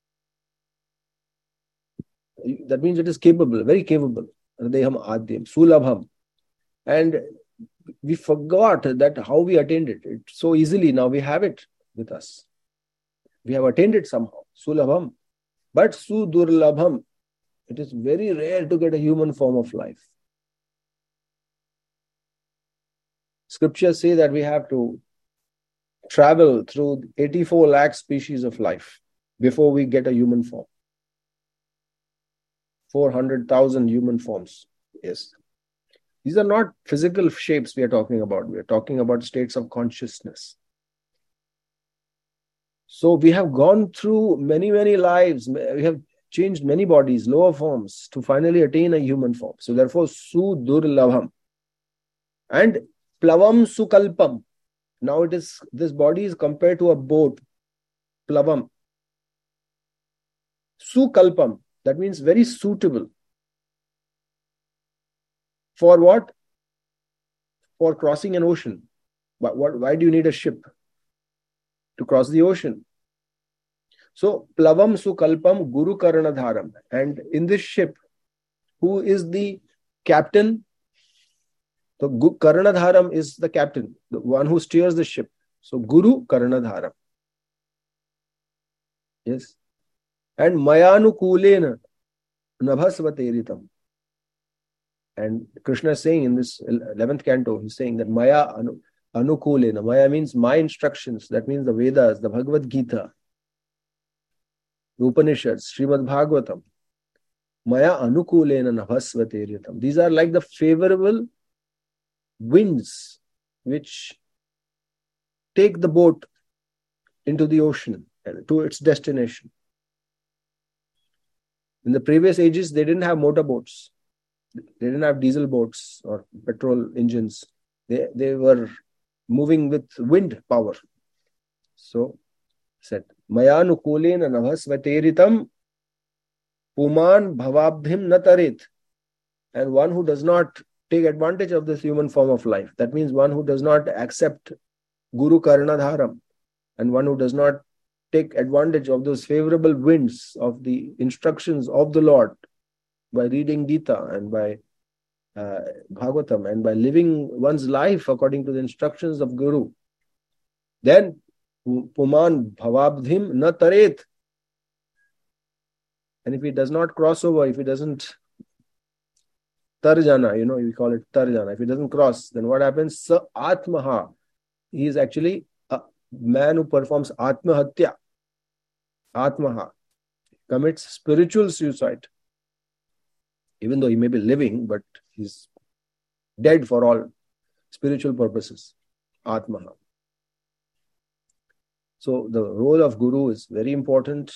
Speaker 4: That means it is capable, very capable. Naradeham Adyam, Sulabham. And we forgot that how we attained it. So easily now we have it with us. We have attained it somehow. Sulabham. But Sudurlabham, it is very rare to get a human form of life. Scriptures say that we have to travel through 84 lakh species of life before we get a human form. 400,000 human forms. Yes. These are not physical shapes we are talking about. We are talking about states of consciousness. So we have gone through many, many lives. We have changed many bodies, lower forms, to finally attain a human form. So therefore, Sudurlabham. And Plavam Sukalpam. Now this body is compared to a boat. Plavam. Sukalpam. That means very suitable. For what? For crossing an ocean. Why do you need a ship? To cross the ocean. So, Plavam Sukalpam Guru Karanadharam. And in this ship, who is the captain? So, Karanadharam is the captain, the one who steers the ship. So, Guru Karanadharam. Yes. And Mayanukulena Nabhasvateritam. And Krishna is saying in this 11th canto, he's saying that Maya Anukulena. Maya means my instructions. That means the Vedas, the Bhagavad Gita, the Upanishads, Srimad Bhagavatam. Maya Anukulena Nabhasvateritam. These are like the favorable winds which take the boat into the ocean to its destination. In the previous ages, they didn't have motorboats. They didn't have diesel boats or petrol engines. They were moving with wind power. So, said, Mayanukulena navasvateritam puman bhavabdhim natarit. And one who does not take advantage of this human form of life. That means one who does not accept Guru Karanadharam, and one who does not take advantage of those favorable winds of the instructions of the Lord by reading Gita and by Bhagavatam and by living one's life according to the instructions of Guru. Then, Puman Bhavabdhim na taret. And if he does not cross over, if he doesn't tarjana, we call it tarjana. If he doesn't cross, then what happens? Sa Atmaha. He is actually a man who performs Atmahatya. Atmaha. Commits spiritual suicide. Even though he may be living, but he's dead for all spiritual purposes. Atmaha. So the role of Guru is very important.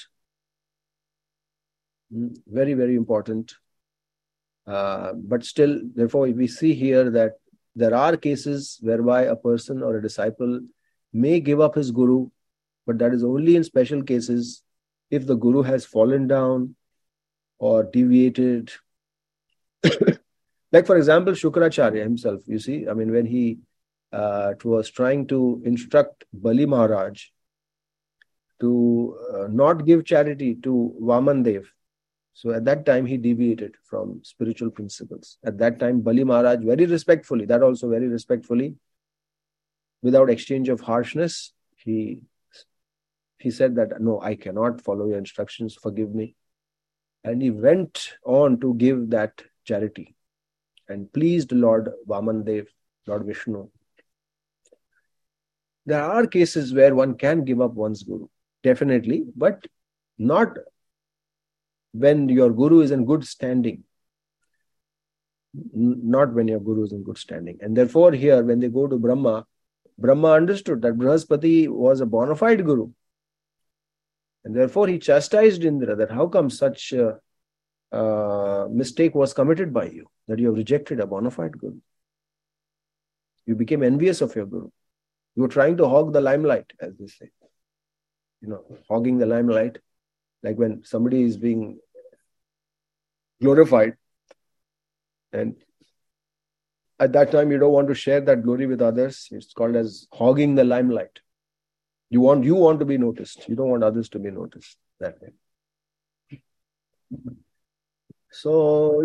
Speaker 4: Very, very important. But still, therefore, we see here that there are cases whereby a person or a disciple may give up his Guru, but that is only in special cases if the Guru has fallen down or deviated. Like, for example, Shukracharya himself, you see, when he was trying to instruct Bali Maharaj to not give charity to Vaman Dev. So at that time, he deviated from spiritual principles. At that time, Bali Maharaj, very respectfully, without exchange of harshness, he said that, no, I cannot follow your instructions, forgive me. And he went on to give that charity and pleased Lord Vaman Dev. Lord Vishnu. There are cases where one can give up one's guru, definitely, but not when your guru is in good standing. Not when your guru is in good standing. And therefore here, when they go to Brahma, Brahma understood that Brihaspati was a bona fide guru. And therefore he chastised Indra that how come such mistake was committed by you, that you have rejected a bona fide guru. You became envious of your guru. You were trying to hog the limelight, as they say. Hogging the limelight, like when somebody is being glorified, and at that time you don't want to share that glory with others. It's called as hogging the limelight. You want to be noticed. You don't want others to be noticed that way. So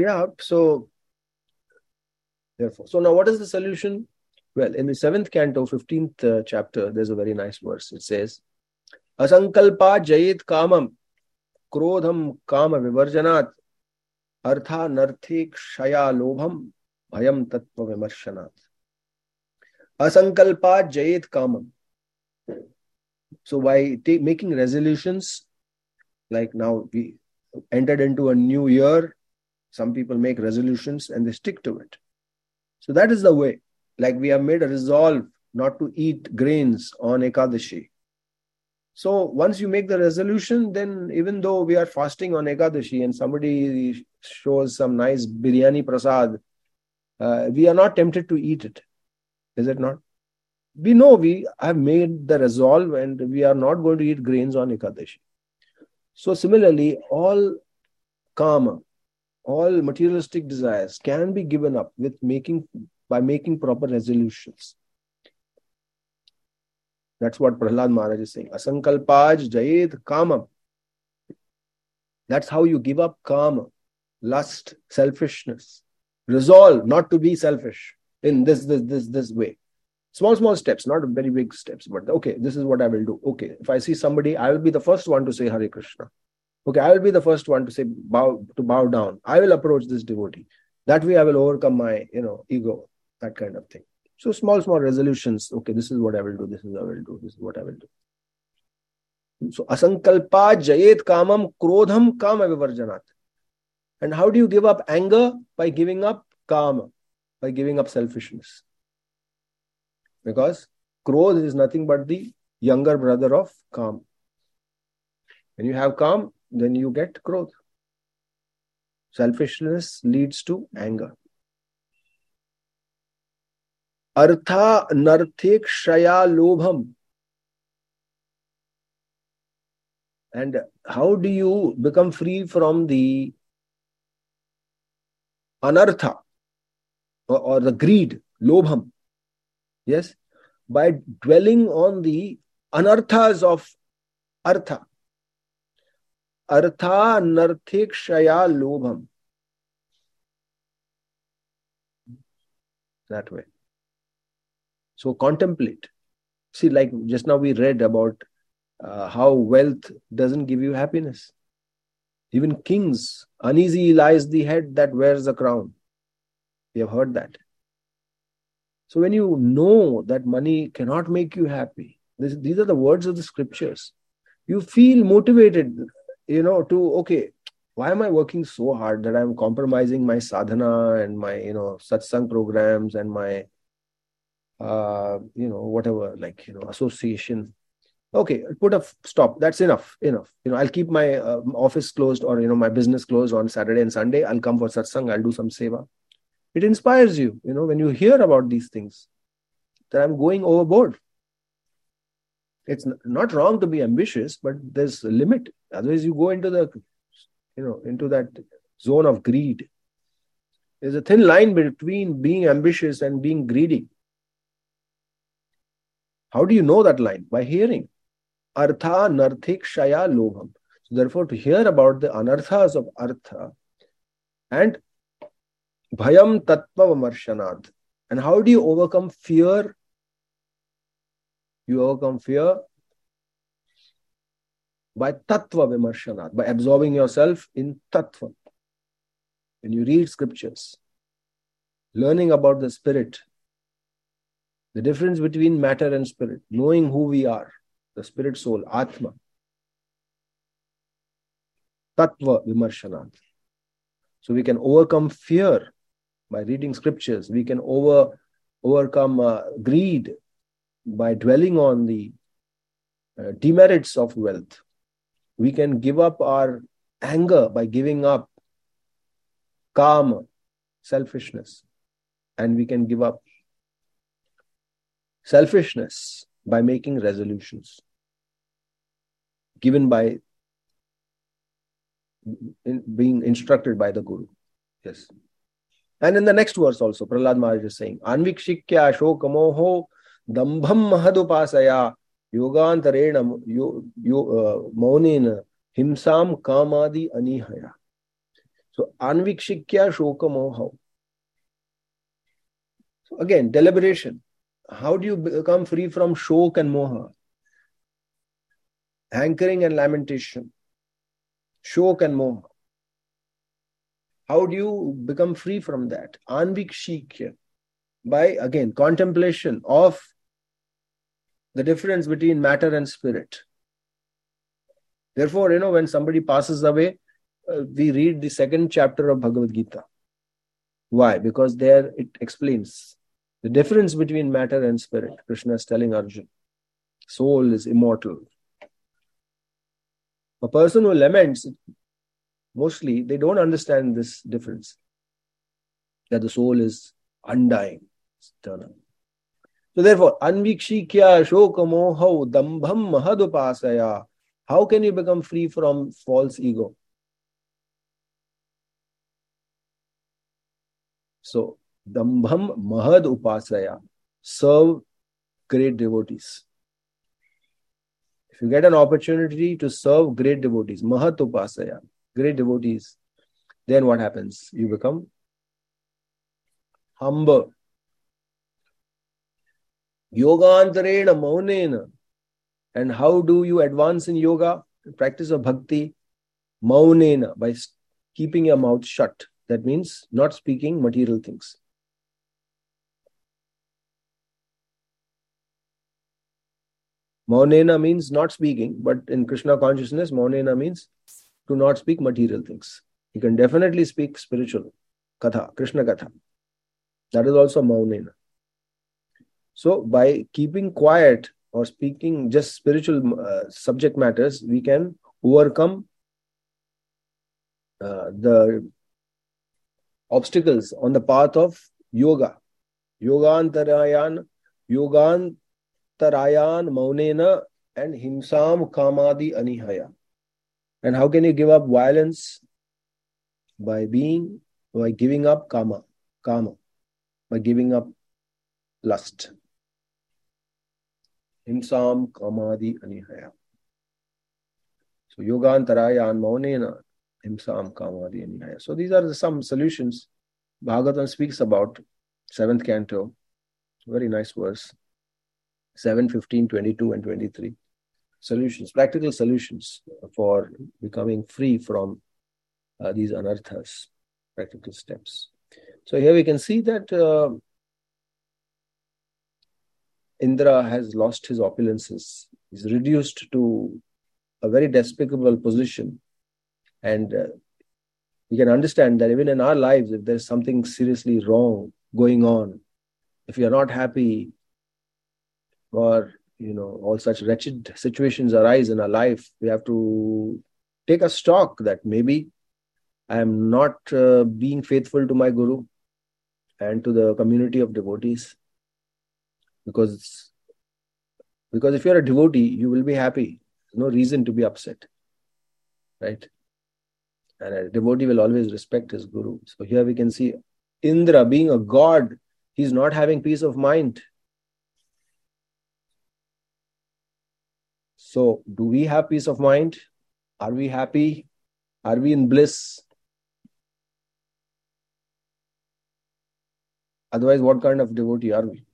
Speaker 4: now what is the solution? Well, in the 7th canto, 15th chapter, there's a very nice verse. It says, Asankalpa jayet kamam krodham kama vivarjanat artha narthik shaya lobham bhayam tattva vimarshanat. Asankalpa jayet kamam. So by making resolutions, like now we entered into a new year, some people make resolutions and they stick to it. So that is the way. Like we have made a resolve not to eat grains on Ekadashi. So once you make the resolution, then even though we are fasting on Ekadashi and somebody shows some nice biryani prasad, we are not tempted to eat it. Is it not? We know we have made the resolve and we are not going to eat grains on Ekadashi. So similarly, all kama, all materialistic desires can be given up by making proper resolutions. That's what Prahlad Maharaj is saying. Asankalpaj jayed kamam. That's how you give up kama, lust, selfishness. Resolve not to be selfish in this way. Small steps, not very big steps, but okay, this is what I will do. Okay, if I see somebody, I will be the first one to say Hare Krishna. Okay, I will be the first one to say bow down. I will approach this devotee. That way I will overcome my, ego, that kind of thing. So small resolutions. Okay, this is what I will do. This is what I will do. This is what I will do. So asankalpa jayet kamam krodham kama vivarjanat. And how do you give up anger? By giving up kama, by giving up selfishness. Because krodh is nothing but the younger brother of kam. When you have kam, then you get krodh. Selfishness leads to anger. Artha narthik shaya lobham. And how do you become free from the anartha or the greed, lobham? Yes, by dwelling on the anarthas of artha. Artha narthik shaya lobham. That way. So contemplate. See, like just now we read about how wealth doesn't give you happiness. Even kings, uneasy lies the head that wears the crown. We have heard that. So when you know that money cannot make you happy, these are the words of the scriptures. You feel motivated, okay, why am I working so hard that I'm compromising my sadhana and my, satsang programs and my, whatever, association. Okay, put a stop. That's enough. I'll keep my office closed or, my business closed on Saturday and Sunday. I'll come for satsang. I'll do some seva. It inspires you, when you hear about these things, that I'm going overboard. It's not wrong to be ambitious, but there's a limit. Otherwise, you go into into that zone of greed. There's a thin line between being ambitious and being greedy. How do you know that line? By hearing. Artha narthik shaya lobham. So therefore, to hear about the anarthas of artha and bhayam tattva vimarshanat. And how do you overcome fear? You overcome fear by tattva vimarshanat, by absorbing yourself in tattva. When you read scriptures, learning about the spirit, The difference between matter and spirit, knowing who we are, the spirit soul, Atma. Tattva Vimarshanat. So we can overcome fear by reading scriptures. We can overcome greed by dwelling on the demerits of wealth. We can give up our anger by giving up kama, selfishness. And we can give up selfishness by making resolutions given by being instructed by the Guru. Yes. And in the next verse also, Prahlad Maharaj is saying, Anvikshikya shokamoho dambham mahadupasaya yogantarena maunena himsam kamadi anihaya. So, Anvikshikya shokamoho. So again, deliberation. How do you become free from shok and moha? Hankering and lamentation. Shok and moha. How do you become free from that? Anvikshikya. By, again, contemplation of the difference between matter and spirit. Therefore, when somebody passes away, we read the second chapter of Bhagavad Gita. Why? Because there it explains the difference between matter and spirit. Krishna is telling Arjuna, soul is immortal. A person who laments, mostly they don't understand this difference, that the soul is undying, eternal. So therefore, Anvikshikya shokamoho dambham mahadupasaya. How can you become free from false ego? So, dambham mahad upasaya. Serve great devotees. If you get an opportunity to serve great devotees, mahat upasaya, great devotees, then what happens? You become humble. Yogantarena maunena. And how do you advance in yoga? The practice of bhakti, maunena, by keeping your mouth shut. That means not speaking material things. Maunena means not speaking, but in Krishna consciousness, maunena means to not speak material things. You can definitely speak spiritual katha, Krishna katha. That is also maunena. So by keeping quiet or speaking just spiritual subject matters, we can overcome the obstacles on the path of yoga. Yogantarayan maunena and himsam kamadi anihaya. And how can you give up violence? By giving up kama, by giving up lust. Himsam kamadi anihaya. So yogantarayan maunena himsam kamadi anihaya. So these are some solutions Bhagavatam speaks about, 7th canto, very nice verse, 7, 15, 22 and 23. Solutions, practical solutions for becoming free from these anarthas, practical steps. So here we can see that Indra has lost his opulences. He's reduced to a very despicable position. And we can understand that even in our lives, if there's something seriously wrong going on, if we are not happy, or all such wretched situations arise in our life, we have to take a stock that maybe I am not being faithful to my Guru and to the community of devotees. Because if you are a devotee, you will be happy. There's no reason to be upset. Right? And a devotee will always respect his Guru. So here we can see Indra, being a god, he's not having peace of mind. So, do we have peace of mind? Are we happy? Are we in bliss? Otherwise, what kind of devotee are we?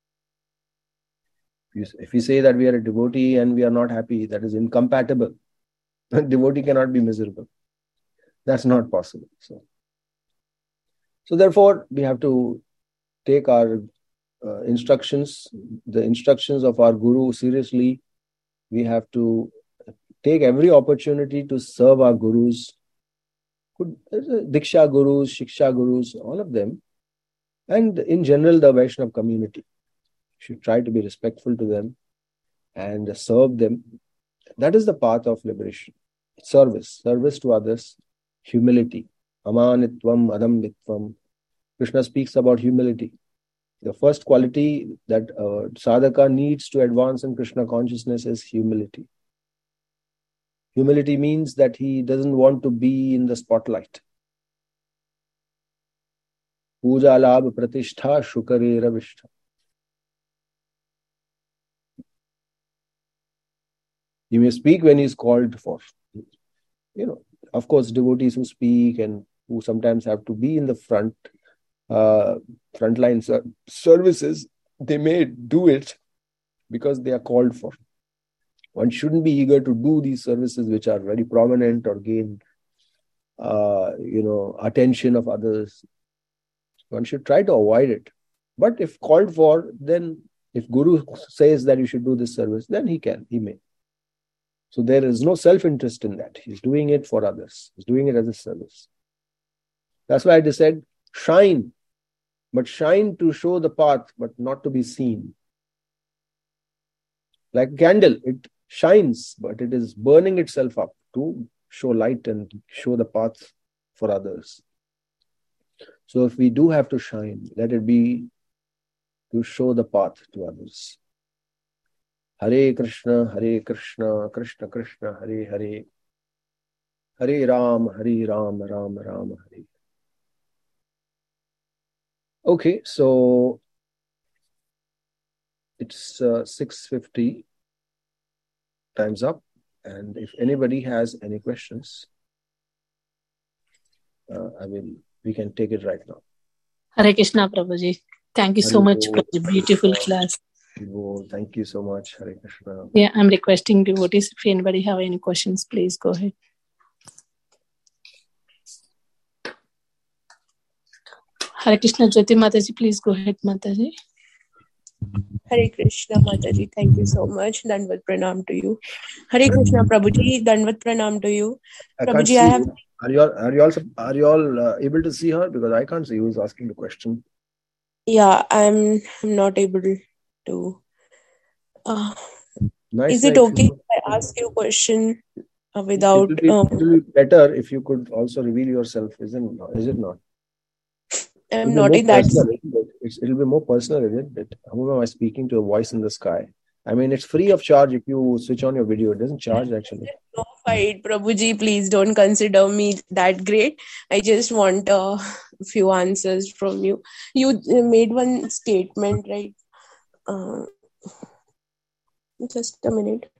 Speaker 4: If we say that we are a devotee and we are not happy, that is incompatible. A devotee cannot be miserable. That's not possible. So therefore, we have to take our instructions of our Guru seriously. We have to take every opportunity to serve our Gurus, Diksha Gurus, Shiksha Gurus, all of them. And in general, the Vaishnava community. Should try to be respectful to them and serve them. That is the path of liberation. Service to others, humility. Amanitvam, adambitvam. Krishna speaks about humility. The first quality that sadhaka needs to advance in Krishna consciousness is humility. Humility means that he doesn't want to be in the spotlight. Puja labh pratishtha shukare ravishtha. He may speak when he is called for. Of course, devotees who speak and who sometimes have to be in the frontline services, they may do it because they are called for. One shouldn't be eager to do these services which are very prominent or gain, attention of others. One should try to avoid it. But if called for, then if Guru says that you should do this service, then he may. So there is no self-interest in that. He's doing it for others. He's doing it as a service. That's why I said, shine. But shine to show the path, but not to be seen. Like a candle, it shines, but it is burning itself up to show light and show the path for others. So if we do have to shine, let it be to show the path to others. Hare Krishna, Krishna Krishna, Hare Hare. Hare Ram, Ram Ram, Hare. Okay, so it's 6:50. Time's up. And if anybody has any questions, we can take it right now.
Speaker 1: Hare Krishna, Prabhuji. Thank you so much for the beautiful class.
Speaker 4: Thank you so much, Hare Krishna.
Speaker 1: Yeah, I'm requesting devotees, if anybody have any questions, please go ahead. Hare Krishna, Jyoti Mataji, please go ahead, Mataji.
Speaker 5: Hare Krishna, Mataji, thank you so much. Dandavat pranam to you. Hare Krishna, Prabhuji, Dandavat pranam to you. Prabhuji, I have...
Speaker 4: Are you all able to see her? Because I can't see who's asking the question.
Speaker 5: Yeah, I'm not able to. Is it okay if I ask you a question without...
Speaker 4: It will be better if you could also reveal yourself, is it not?
Speaker 5: I'm not in that...
Speaker 4: It'll be more personal, isn't it? Whom am I speaking to? A voice in the sky. I mean, it's free of charge if you switch on your video. It doesn't charge, actually.
Speaker 5: No fight, Prabhuji. Please don't consider me that great. I just want a few answers from you. You made one statement, right? Just a minute.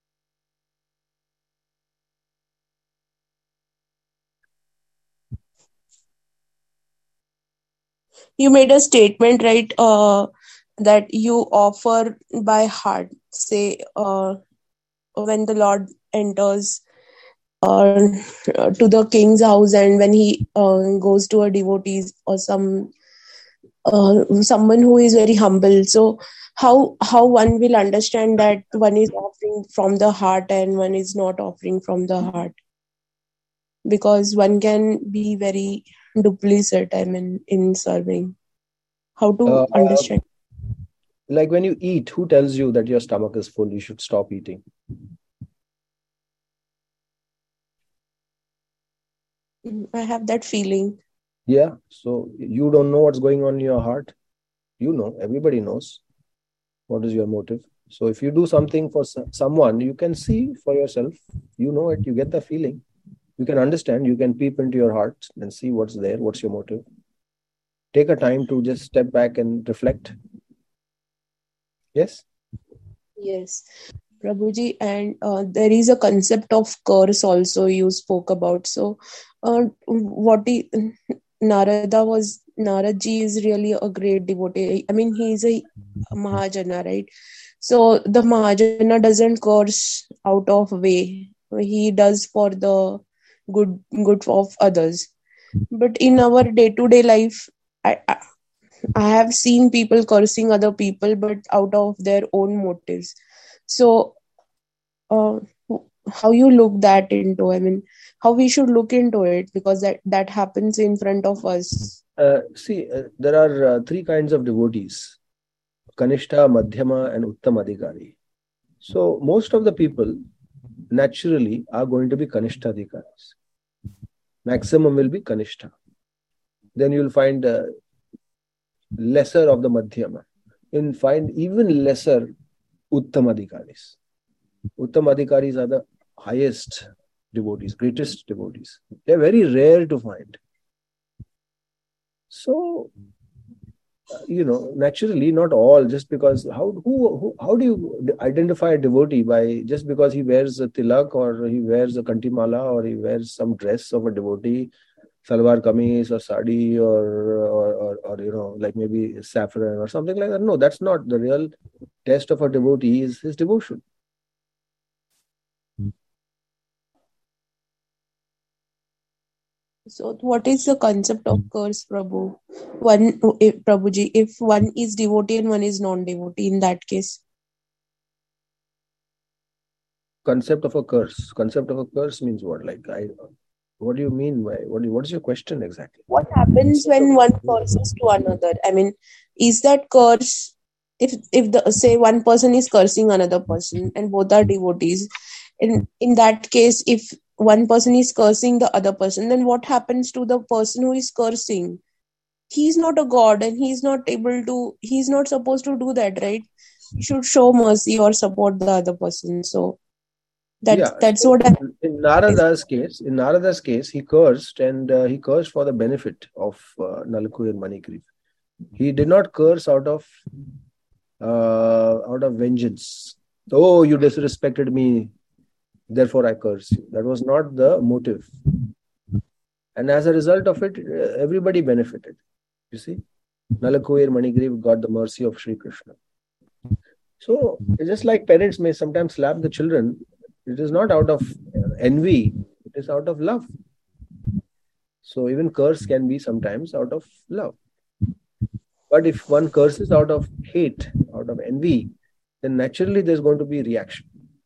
Speaker 5: You made a statement, right? That you offer by heart. Say, when the Lord enters to the king's house, and when he goes to a devotee or someone who is very humble. So how one will understand that one is offering from the heart and one is not offering from the heart? Because one can be very duplicit, in serving. How to understand?
Speaker 4: Like when you eat, who tells you that your stomach is full? You should stop eating.
Speaker 5: I have that feeling.
Speaker 4: Yeah, so you don't know what's going on in your heart. You know, everybody knows what is your motive. So if you do something for someone, you can see for yourself. You know it, you get the feeling. You can understand, you can peep into your heart and see what's there, what's your motive. Take a time to just step back and reflect. Yes?
Speaker 5: Yes, Prabhuji, and there is a concept of curse also you spoke about. So, Naradji is really a great devotee. I mean, he is a Mahajana, right? So, the Mahajana doesn't curse out of way. He does for the good of others. But in our day-to-day life, I have seen people cursing other people, but out of their own motives. So, how you look that into? I mean, how we should look into it, because that happens in front of us.
Speaker 4: There are three kinds of devotees: Kanishta, Madhyama, and Uttamadhikari. So most of the people naturally are going to be Kanishtadhikaris. Maximum will be Kanishta. Then you'll find lesser of the Madhyama. You'll find even lesser Uttamadhikaris. Uttamadhikaris are the highest devotees, greatest devotees. They're very rare to find. So, naturally, not all, just because how do you identify a devotee by just because he wears a tilak or he wears a kantimala or he wears some dress of a devotee, salwar kameez or sari or like maybe saffron or something like that? No, that's not the real test of a devotee. Is his devotion.
Speaker 5: So, what is the concept of curse, Prabhu? Prabhuji, if one is devotee and one is non-devotee, in that case,
Speaker 4: Concept of a curse means what? What do you mean by what is your question exactly?
Speaker 5: what happens when one curses to another? I mean, is that curse, if say one person is cursing another person and both are devotees, in that case, if one person is cursing the other person, then what happens to the person who is cursing? He's not a god and he's not supposed to do that, right? He should show mercy or support the other person. So that's what happened.
Speaker 4: In Narada's case, he cursed and he cursed for the benefit of Nalaku and Manikriv. He did not curse out of vengeance. Oh, you disrespected me, therefore I curse you. That was not the motive. And as a result of it, everybody benefited. You see, Nalaku and Manikriv got the mercy of Sri Krishna. So, just like parents may sometimes slap the children, it is not out of envy, it is out of love. So even curse can be sometimes out of love. But if one curses out of hate, out of envy, then naturally there's going to be reaction.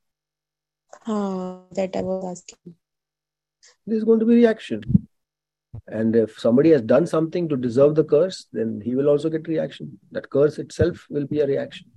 Speaker 5: That I was asking.
Speaker 4: There's going to be reaction. And if somebody has done something to deserve the curse, then he will also get reaction. That curse itself will be a reaction.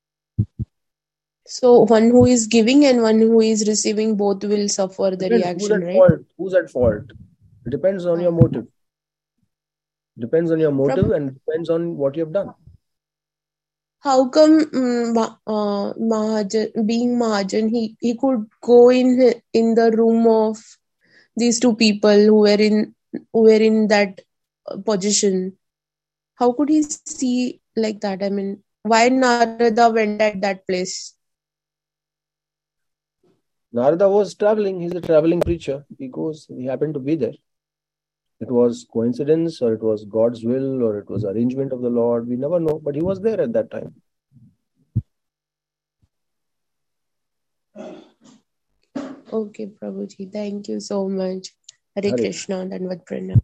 Speaker 5: So one who is giving and one who is receiving, both will suffer the reaction, right?
Speaker 4: Who's at fault? It depends on your motive. Depends on your motive and depends on what you have done.
Speaker 5: How come Mahajan, being Mahajan, he could go in the room of these two people who were in that position? How could he see like that? I mean, why Narada went at that place?
Speaker 4: Narada was traveling. He's a traveling preacher. He happened to be there. It was coincidence, or it was God's will, or it was arrangement of the Lord. We never know, but he was there at that time.
Speaker 5: Okay, Prabhuji. Thank you so much. Hare Krishna, Dandavat Pranam.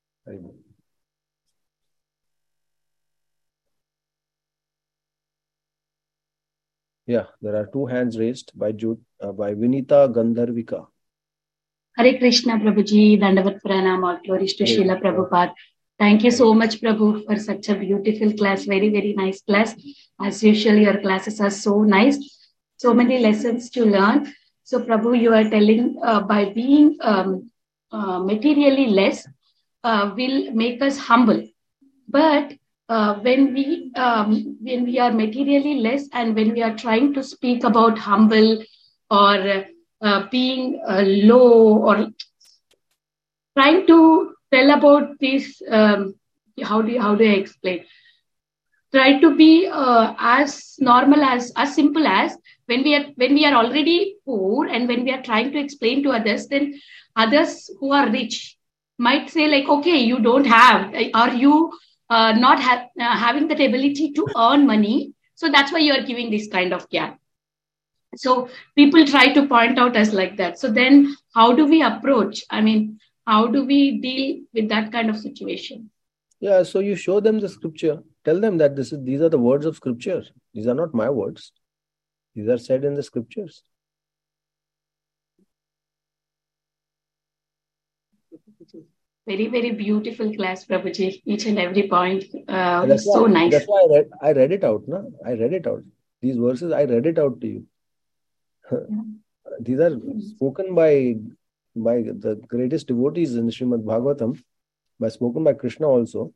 Speaker 4: Yeah, there are two hands raised by Vinita Gandharvika.
Speaker 3: Hare Krishna, Prabhuji, Dandavat Pranam, all glories to Srila Prabhupada. Thank you so much, Prabhu, for such a beautiful class. Very, very nice class. As usual, your classes are so nice. So many lessons to learn. So, Prabhu, you are telling by being materially less will make us humble. But when we are materially less and when we are trying to speak about humble or being low or trying to tell about this, how do I explain? Try to be as normal as simple as when we are already poor and when we are trying to explain to others, then others who are rich might say like, okay, you don't have, or you not having that ability to earn money, so that's why you are giving this kind of gap. So people try to point out us like that. So then how do we approach? I mean, how do we deal with that kind of situation?
Speaker 4: Yeah, so you show them the scripture. Tell them that these are the words of scripture. These are not my words. These are said in the scriptures.
Speaker 3: Very, very beautiful class, Prabhuji. Each and every point
Speaker 4: That's
Speaker 3: was so
Speaker 4: why.
Speaker 3: nice.
Speaker 4: That's why I read it out. No, I read it out. These verses I read it out to you. These are spoken by the greatest devotees in Srimad Bhagavatam, spoken by Krishna also.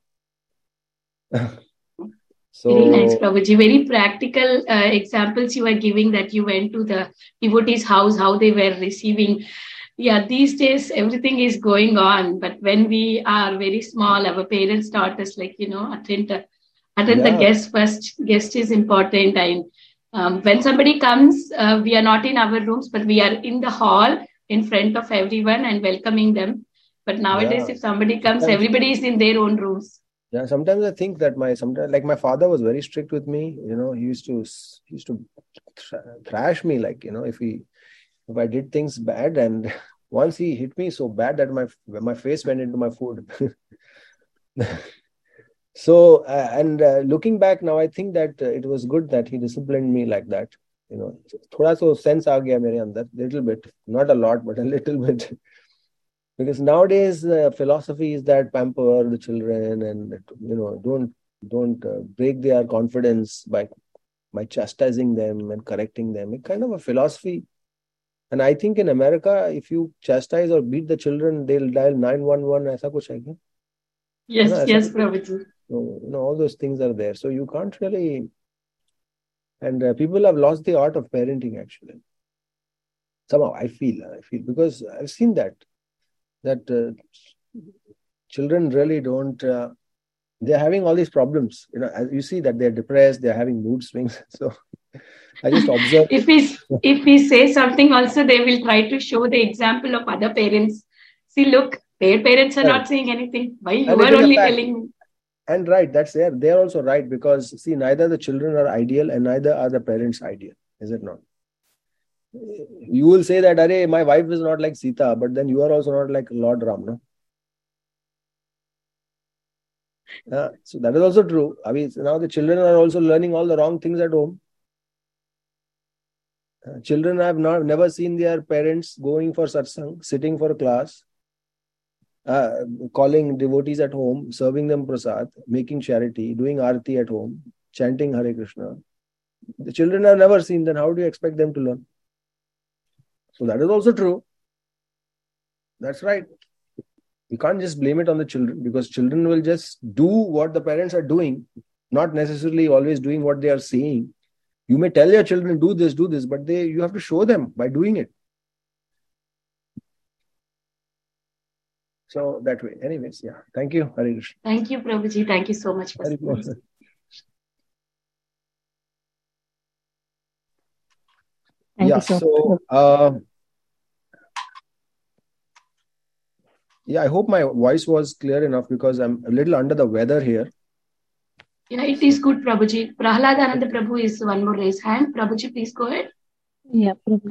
Speaker 4: So,
Speaker 3: very nice, Prabhuji. Very practical examples you were giving, that you went to the devotee's house, how they were receiving. Yeah, these days everything is going on, but when we are very small, our parents taught us, like, attend the guest first. Guest is important, and when somebody comes, we are not in our rooms, but we are in the hall in front of everyone and welcoming them. But nowadays, if somebody comes, everybody is in their own rooms.
Speaker 4: Yeah, sometimes I think that my father was very strict with me. He used to thrash me, like, if I did things bad, and once he hit me so bad that my face went into my food. So, looking back now, I think that it was good that he disciplined me like that. Thoda so sense aa gaya mere andar, little bit, not a lot, but a little bit. Because nowadays philosophy is that pamper the children and don't break their confidence by chastising them and correcting them. It's kind of a philosophy. And I think in America, if you chastise or beat the children, they'll dial 911. Aisa kuch hai kya?
Speaker 3: Yes, Prabhuji.
Speaker 4: So, all those things are there. So you can't really. And people have lost the art of parenting, actually. Somehow, I feel because I've seen that children really don't. They're having all these problems. As you see that they're depressed, they're having mood swings. So I just observe.
Speaker 3: If we say something, also they will try to show the example of other parents. See, look, their parents are not saying anything. Why you are only telling me?
Speaker 4: And right, that's there. They're also right, because see, neither the children are ideal and neither are the parents ideal. Is it not? You will say that, "Arey, my wife is not like Sita," but then you are also not like Lord Ram, no? So that is also true. I mean, now the children are also learning all the wrong things at home. Children have never seen their parents going for satsang, sitting for a class, calling devotees at home, serving them prasad, making charity, doing arati at home, chanting Hare Krishna. The children have never seen, then how do you expect them to learn? So that is also true. That's right. You can't just blame it on the children, because children will just do what the parents are doing, not necessarily always doing what they are saying. You may tell your children, do this, but you have to show them by doing it. So that way. Anyways, yeah. Thank you, Hare Krishna.
Speaker 3: Thank you, Prabhuji. Thank you so much for this.
Speaker 1: Thank you so
Speaker 4: much. I hope my voice was clear enough, because I'm a little under the weather here.
Speaker 3: Yeah, it is good, Prabhuji. Prahlad Ananda Prabhu is one more raised hand. Prabhuji, please go ahead.
Speaker 1: Yeah, Prabhu.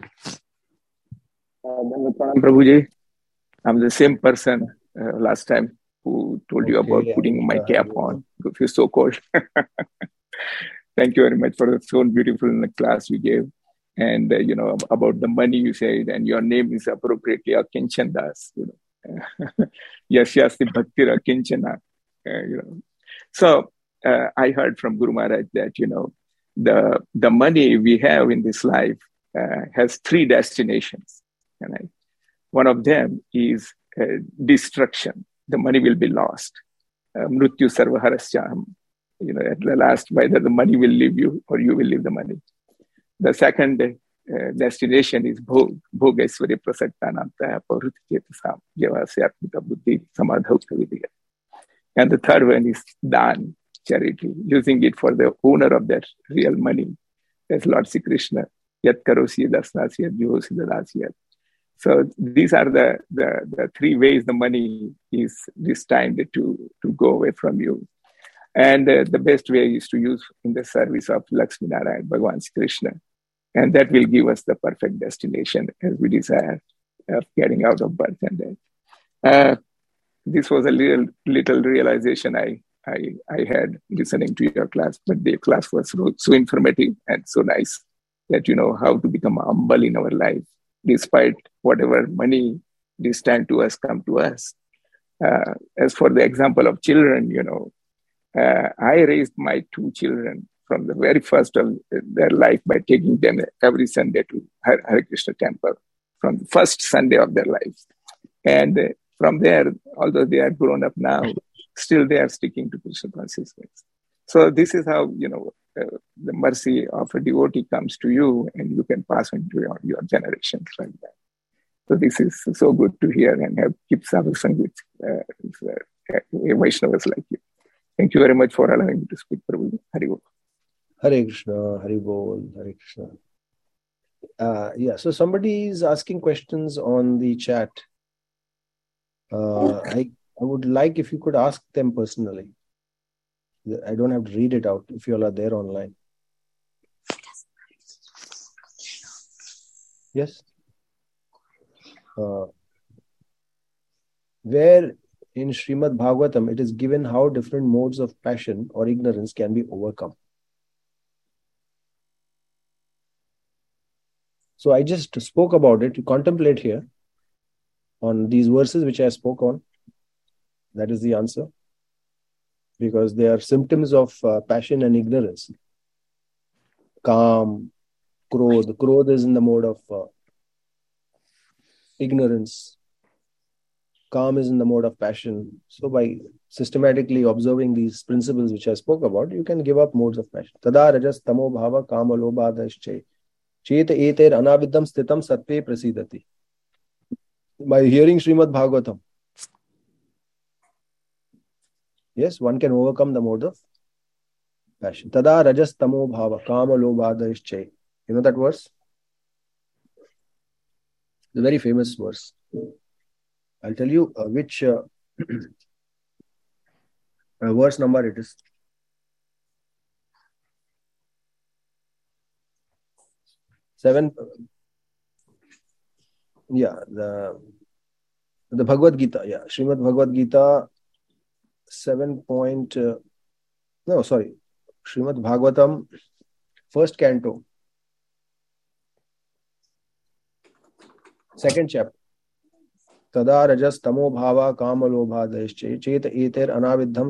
Speaker 6: Prabhuji, I'm the same person last time who told you about putting my cap on. It feels so cold. Thank you very much for the so beautiful class you gave. And, about the money you said, and your name is appropriately Akinchan Das. Yashyasti Bhakti Akinchana. So I heard from Guru Maharaj that, the money we have in this life has three destinations. Right? One of them is destruction. The money will be lost. Mrityu sarvaharasya. At the last, whether the money will leave you or you will leave the money. The second destination is bhog. Bhog aisvarya prasaktanam taya pavruti chetasam javasyatmika buddhi samadhauta vidya. And the third one is dan, charity, using it for the owner of that real money. That's Lord Sri Krishna. Yat karosi dasnasi yat juhosi dadasi. So these are the three ways the money is destined to go away from you. And the best way is to use in the service of Lakshmi Narayan, Bhagavan Sri Krishna. And that will give us the perfect destination as we desire of getting out of birth and death. this was a little realization I had listening to your class, but the class was so informative and so nice that how to become humble in our life, despite whatever money distant to us come to us. As for the example of children, I raised my 2 children from the very first of their life by taking them every Sunday to Hare Krishna temple from the first Sunday of their lives. And from there, although they are grown up now, still they are sticking to Krishna consciousness. So this is how, the mercy of a devotee comes to you, and you can pass on to your generations like that. So this is so good to hear and keep sadhusang with Vaishnavas like you. Thank you very much for allowing me to speak, Prabhuji. Hari Bol.
Speaker 4: Hare Krishna, Hari Bol, Hare Krishna. So somebody is asking questions on the chat. I would like if you could ask them personally. I don't have to read it out if you all are there online. Yes? Where in Srimad Bhagavatam it is given how different modes of passion or ignorance can be overcome. So I just spoke about it. You contemplate here on these verses which I spoke on. That is the answer. Because they are symptoms of passion and ignorance. Kam, Krodh. Krodh is in the mode of ignorance. Kam is in the mode of passion. So by systematically observing these principles which I spoke about, you can give up modes of passion. Tada rajas tamo bhava kama lobha dasche. Chet eter anavidam sthitam sattve prasidati. By hearing Srimad Bhagavatam, yes, one can overcome the mode of passion. Tada rajas tamo bhava kama lobha dasche. You know that verse? The very famous verse. I'll tell you which verse number it is. 7. Yeah, the Bhagavad Gita. Yeah, Srimad Bhagavad Gita 7. Srimad Bhagavatam, first canto, second chapter. Tada rajas tamo bhava kama lobha dasche chet eter anavidham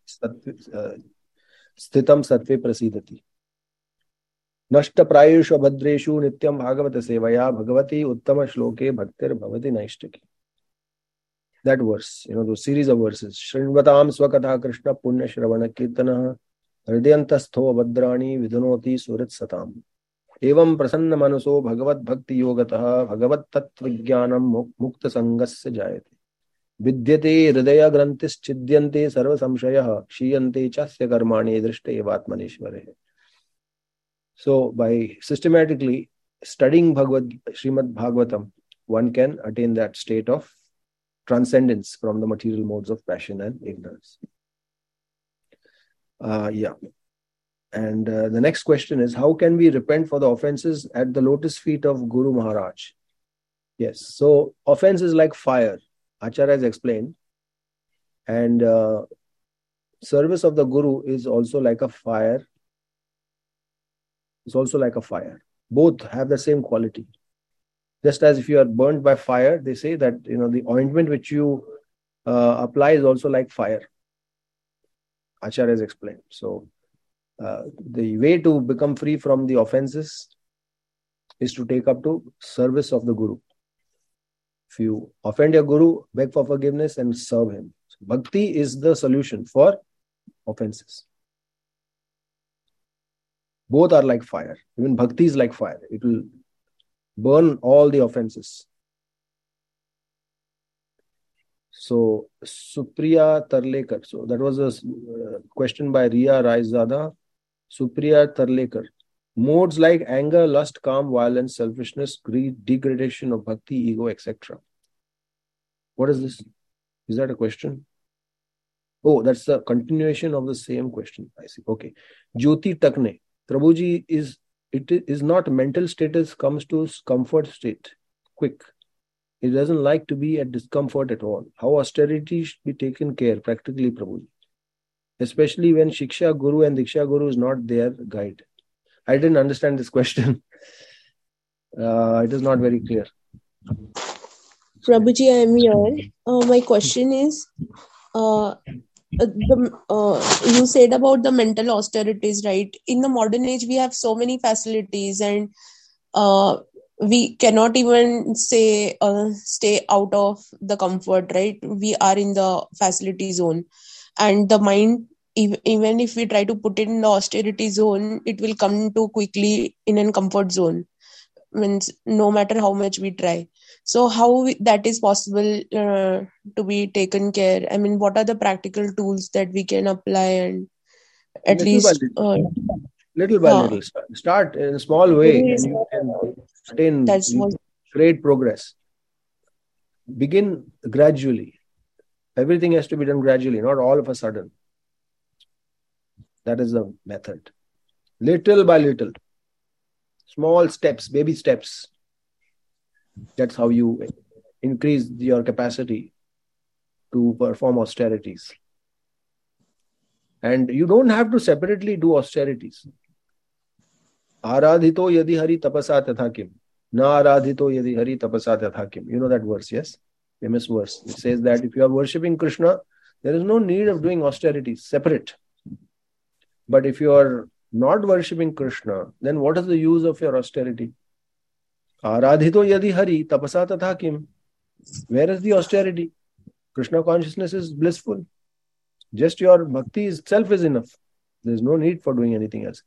Speaker 4: sthitam sattve prasidati. Nashta prayushu bhadreshu nityam bhagavata sevaya bhagavati uttama shloke bhaktir bhavati naishtaki. That verse, those series of verses. Shrinvatam swakatha krishna punya shravana kirtana hridayantastho vadrani vidhanoti surat satam. Evam prasanna manaso bhagavat bhakti yogataha bhagavat tattvijnanam mukta sangasya jayate. Vidyate hridaya grantis chidyante sarva samshayah kshiyante chasya karmani drishte evatmanishvare. So by systematically studying Srimad Bhagavatam, one can attain that state of transcendence from the material modes of passion and ignorance. And the next question is, how can we repent for the offenses at the lotus feet of Guru Maharaj? Yes, so offense is like fire. Acharya has explained. And service of the Guru is also like a fire. It's also like a fire. Both have the same quality. Just as if you are burnt by fire, they say that the ointment which you apply is also like fire. Acharya has explained. So the way to become free from the offenses is to take up to service of the Guru. If you offend your Guru, beg for forgiveness and serve him. So bhakti is the solution for offenses. Both are like fire. Even bhakti is like fire. It will burn all the offenses. So, Supriya Tarlekar. So, that was a question by Riya Raizada. Supriya Tarlekar. Modes like anger, lust, calm, violence, selfishness, greed, degradation of bhakti, ego, etc. What is this? Is that a question? Oh, that's the continuation of the same question. I see. Okay. Jyoti Takne. Prabhuji, it is not mental status comes to comfort state. Quick. He doesn't like to be at discomfort at all. How austerity should be taken care practically, Prabhuji. Especially when Shiksha Guru and Diksha Guru is not their guide. I didn't understand this question. It is not very clear.
Speaker 5: Prabhuji, I am here. My question is, you said about the mental austerities, right? In the modern age, we have so many facilities, and we cannot even say stay out of the comfort, right? We are in the facility zone, and the mind, even if we try to put it in the austerity zone, it will come too quickly in a comfort zone. Means no matter how much we try. So how that is possible to be taken care? I mean, what are the practical tools that we can apply, and at least
Speaker 4: little by little. Start in a small way, and you can attain great progress. Begin gradually. Everything has to be done gradually, not all of a sudden. That is the method. Little by little. Small steps, baby steps. That's how you increase your capacity to perform austerities. And you don't have to separately do austerities. Aradhito yadi hari tapasa tatha kim. Na aradhito yadi hari tapasa tatha kim. You know that verse, yes? Famous verse. It says that if you are worshipping Krishna, there is no need of doing austerities separate. But if you are not worshipping Krishna, then what is the use of your austerity? Aradhito yadi hari tapasa tatha kim. Where is the austerity? Krishna consciousness is blissful. Just your bhakti itself is enough. There is no need for doing anything else.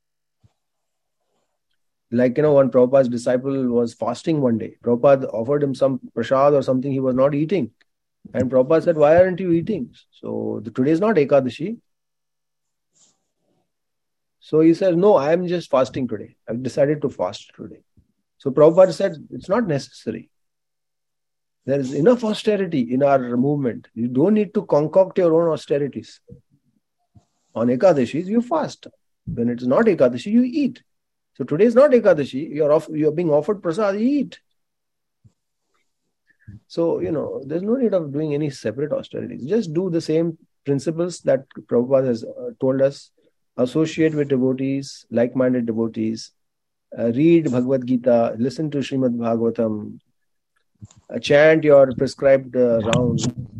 Speaker 4: Like, one Prabhupada's disciple was fasting one day. Prabhupada offered him some prasad or something he was not eating. And Prabhupada said, why aren't you eating? So today is not Ekadashi. So he said, no, I am just fasting today. I've decided to fast today. So Prabhupada said, it's not necessary. There is enough austerity in our movement. You don't need to concoct your own austerities. On Ekadashis, you fast. When it's not Ekadashi, you eat. So today is not Ekadashi. You're being offered prasad, you eat. So, there's no need of doing any separate austerities. Just do the same principles that Prabhupada has told us. Associate with devotees, like-minded devotees. Read Bhagavad Gita. Listen to Srimad Bhagavatam. Chant your prescribed round.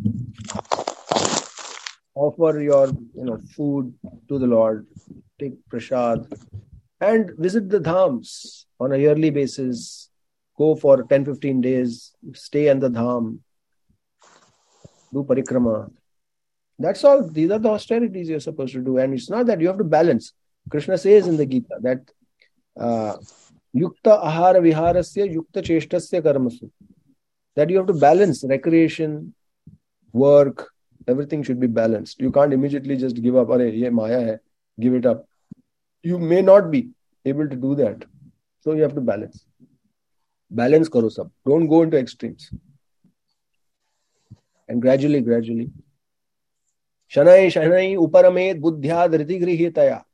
Speaker 4: Offer your food to the Lord. Take prasad. And visit the dhams on a yearly basis. Go for 10-15 days. Stay in the dham. Do parikrama. That's all. These are the austerities you're supposed to do. And it's not that you have to balance. Krishna says in the Gita that yukta ahara viharasya yukta cheshtasya karmasu. That you have to balance recreation, work, everything should be balanced. You can't immediately just give up. Arey, ye maya hai, give it up. You may not be able to do that. So you have to balance. Balance karo sab. Don't go into extremes. And gradually. Shanai uparamed buddhya dhriti grihitaya.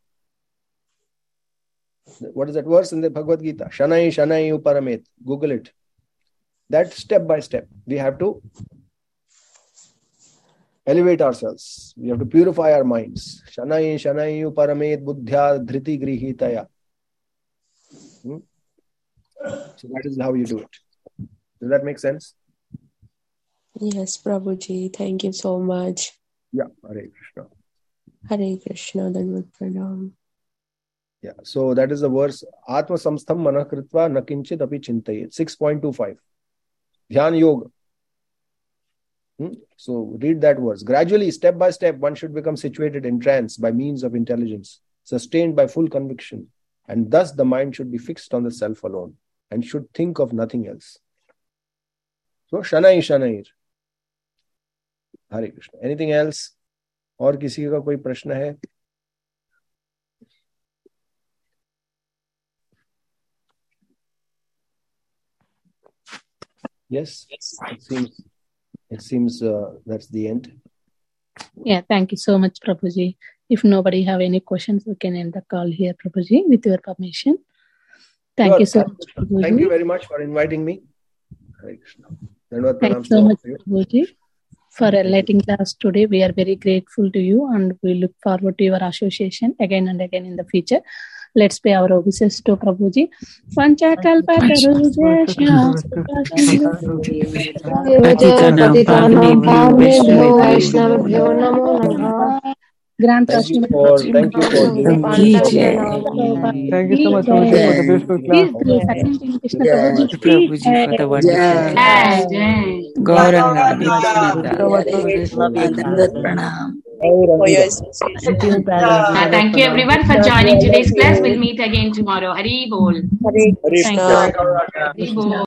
Speaker 4: What is that verse in the Bhagavad Gita? Shanai uparamed. Google it. That step by step, we have to elevate ourselves. We have to purify our minds. Shanai uparamed buddhya dhriti grihitaya. So that is how you do it. Does that make sense?
Speaker 5: Yes, Prabhuji. Thank you so much.
Speaker 4: Yeah, Hare Krishna.
Speaker 5: Hare Krishna, Dandavat Pranam.
Speaker 4: Yeah, so that is the verse. Atma samstham manah kritva na kinchit api chintayet. 6.25. Dhyan Yoga. So read that verse. Gradually, step by step, one should become situated in trance by means of intelligence, sustained by full conviction. And thus the mind should be fixed on the self alone and should think of nothing else. So, Shanai. Hare Krishna. Anything else? और किसी का कोई प्रश्न है? Yes. It seems that's the end.
Speaker 1: Yeah, thank you so much, Prabhuji. If nobody have any questions, we can end the call here, Prabhuji, with your permission. Thank you so much, Prabhuji.
Speaker 4: Thank you very much for inviting me. Hare Krishna. Dandavad pranam
Speaker 1: Thanks so
Speaker 4: to all
Speaker 1: much,
Speaker 4: of you.
Speaker 1: Prabhuji, for enlightening class today. We are very grateful to you and we look forward to your association again and again in the future. Let's pay our obeisances to Prabhuji. Grant
Speaker 4: Thank you
Speaker 1: Ashram.
Speaker 4: for giving
Speaker 2: Thank you so much, Prabhuji, for the beautiful class.
Speaker 1: Krishna Prabhuji.
Speaker 7: Prabhuji for the wonderful
Speaker 3: Jai,
Speaker 7: class.
Speaker 3: Jai.
Speaker 7: Gauranga,
Speaker 2: Thank you
Speaker 7: Nityananda.
Speaker 2: so much, Prabhuji.
Speaker 7: Pranam.
Speaker 5: for your association.
Speaker 3: Thank you everyone for joining today's class. We'll meet again tomorrow. Hari Bol.
Speaker 5: Hare Krishna.
Speaker 3: Hari Bol.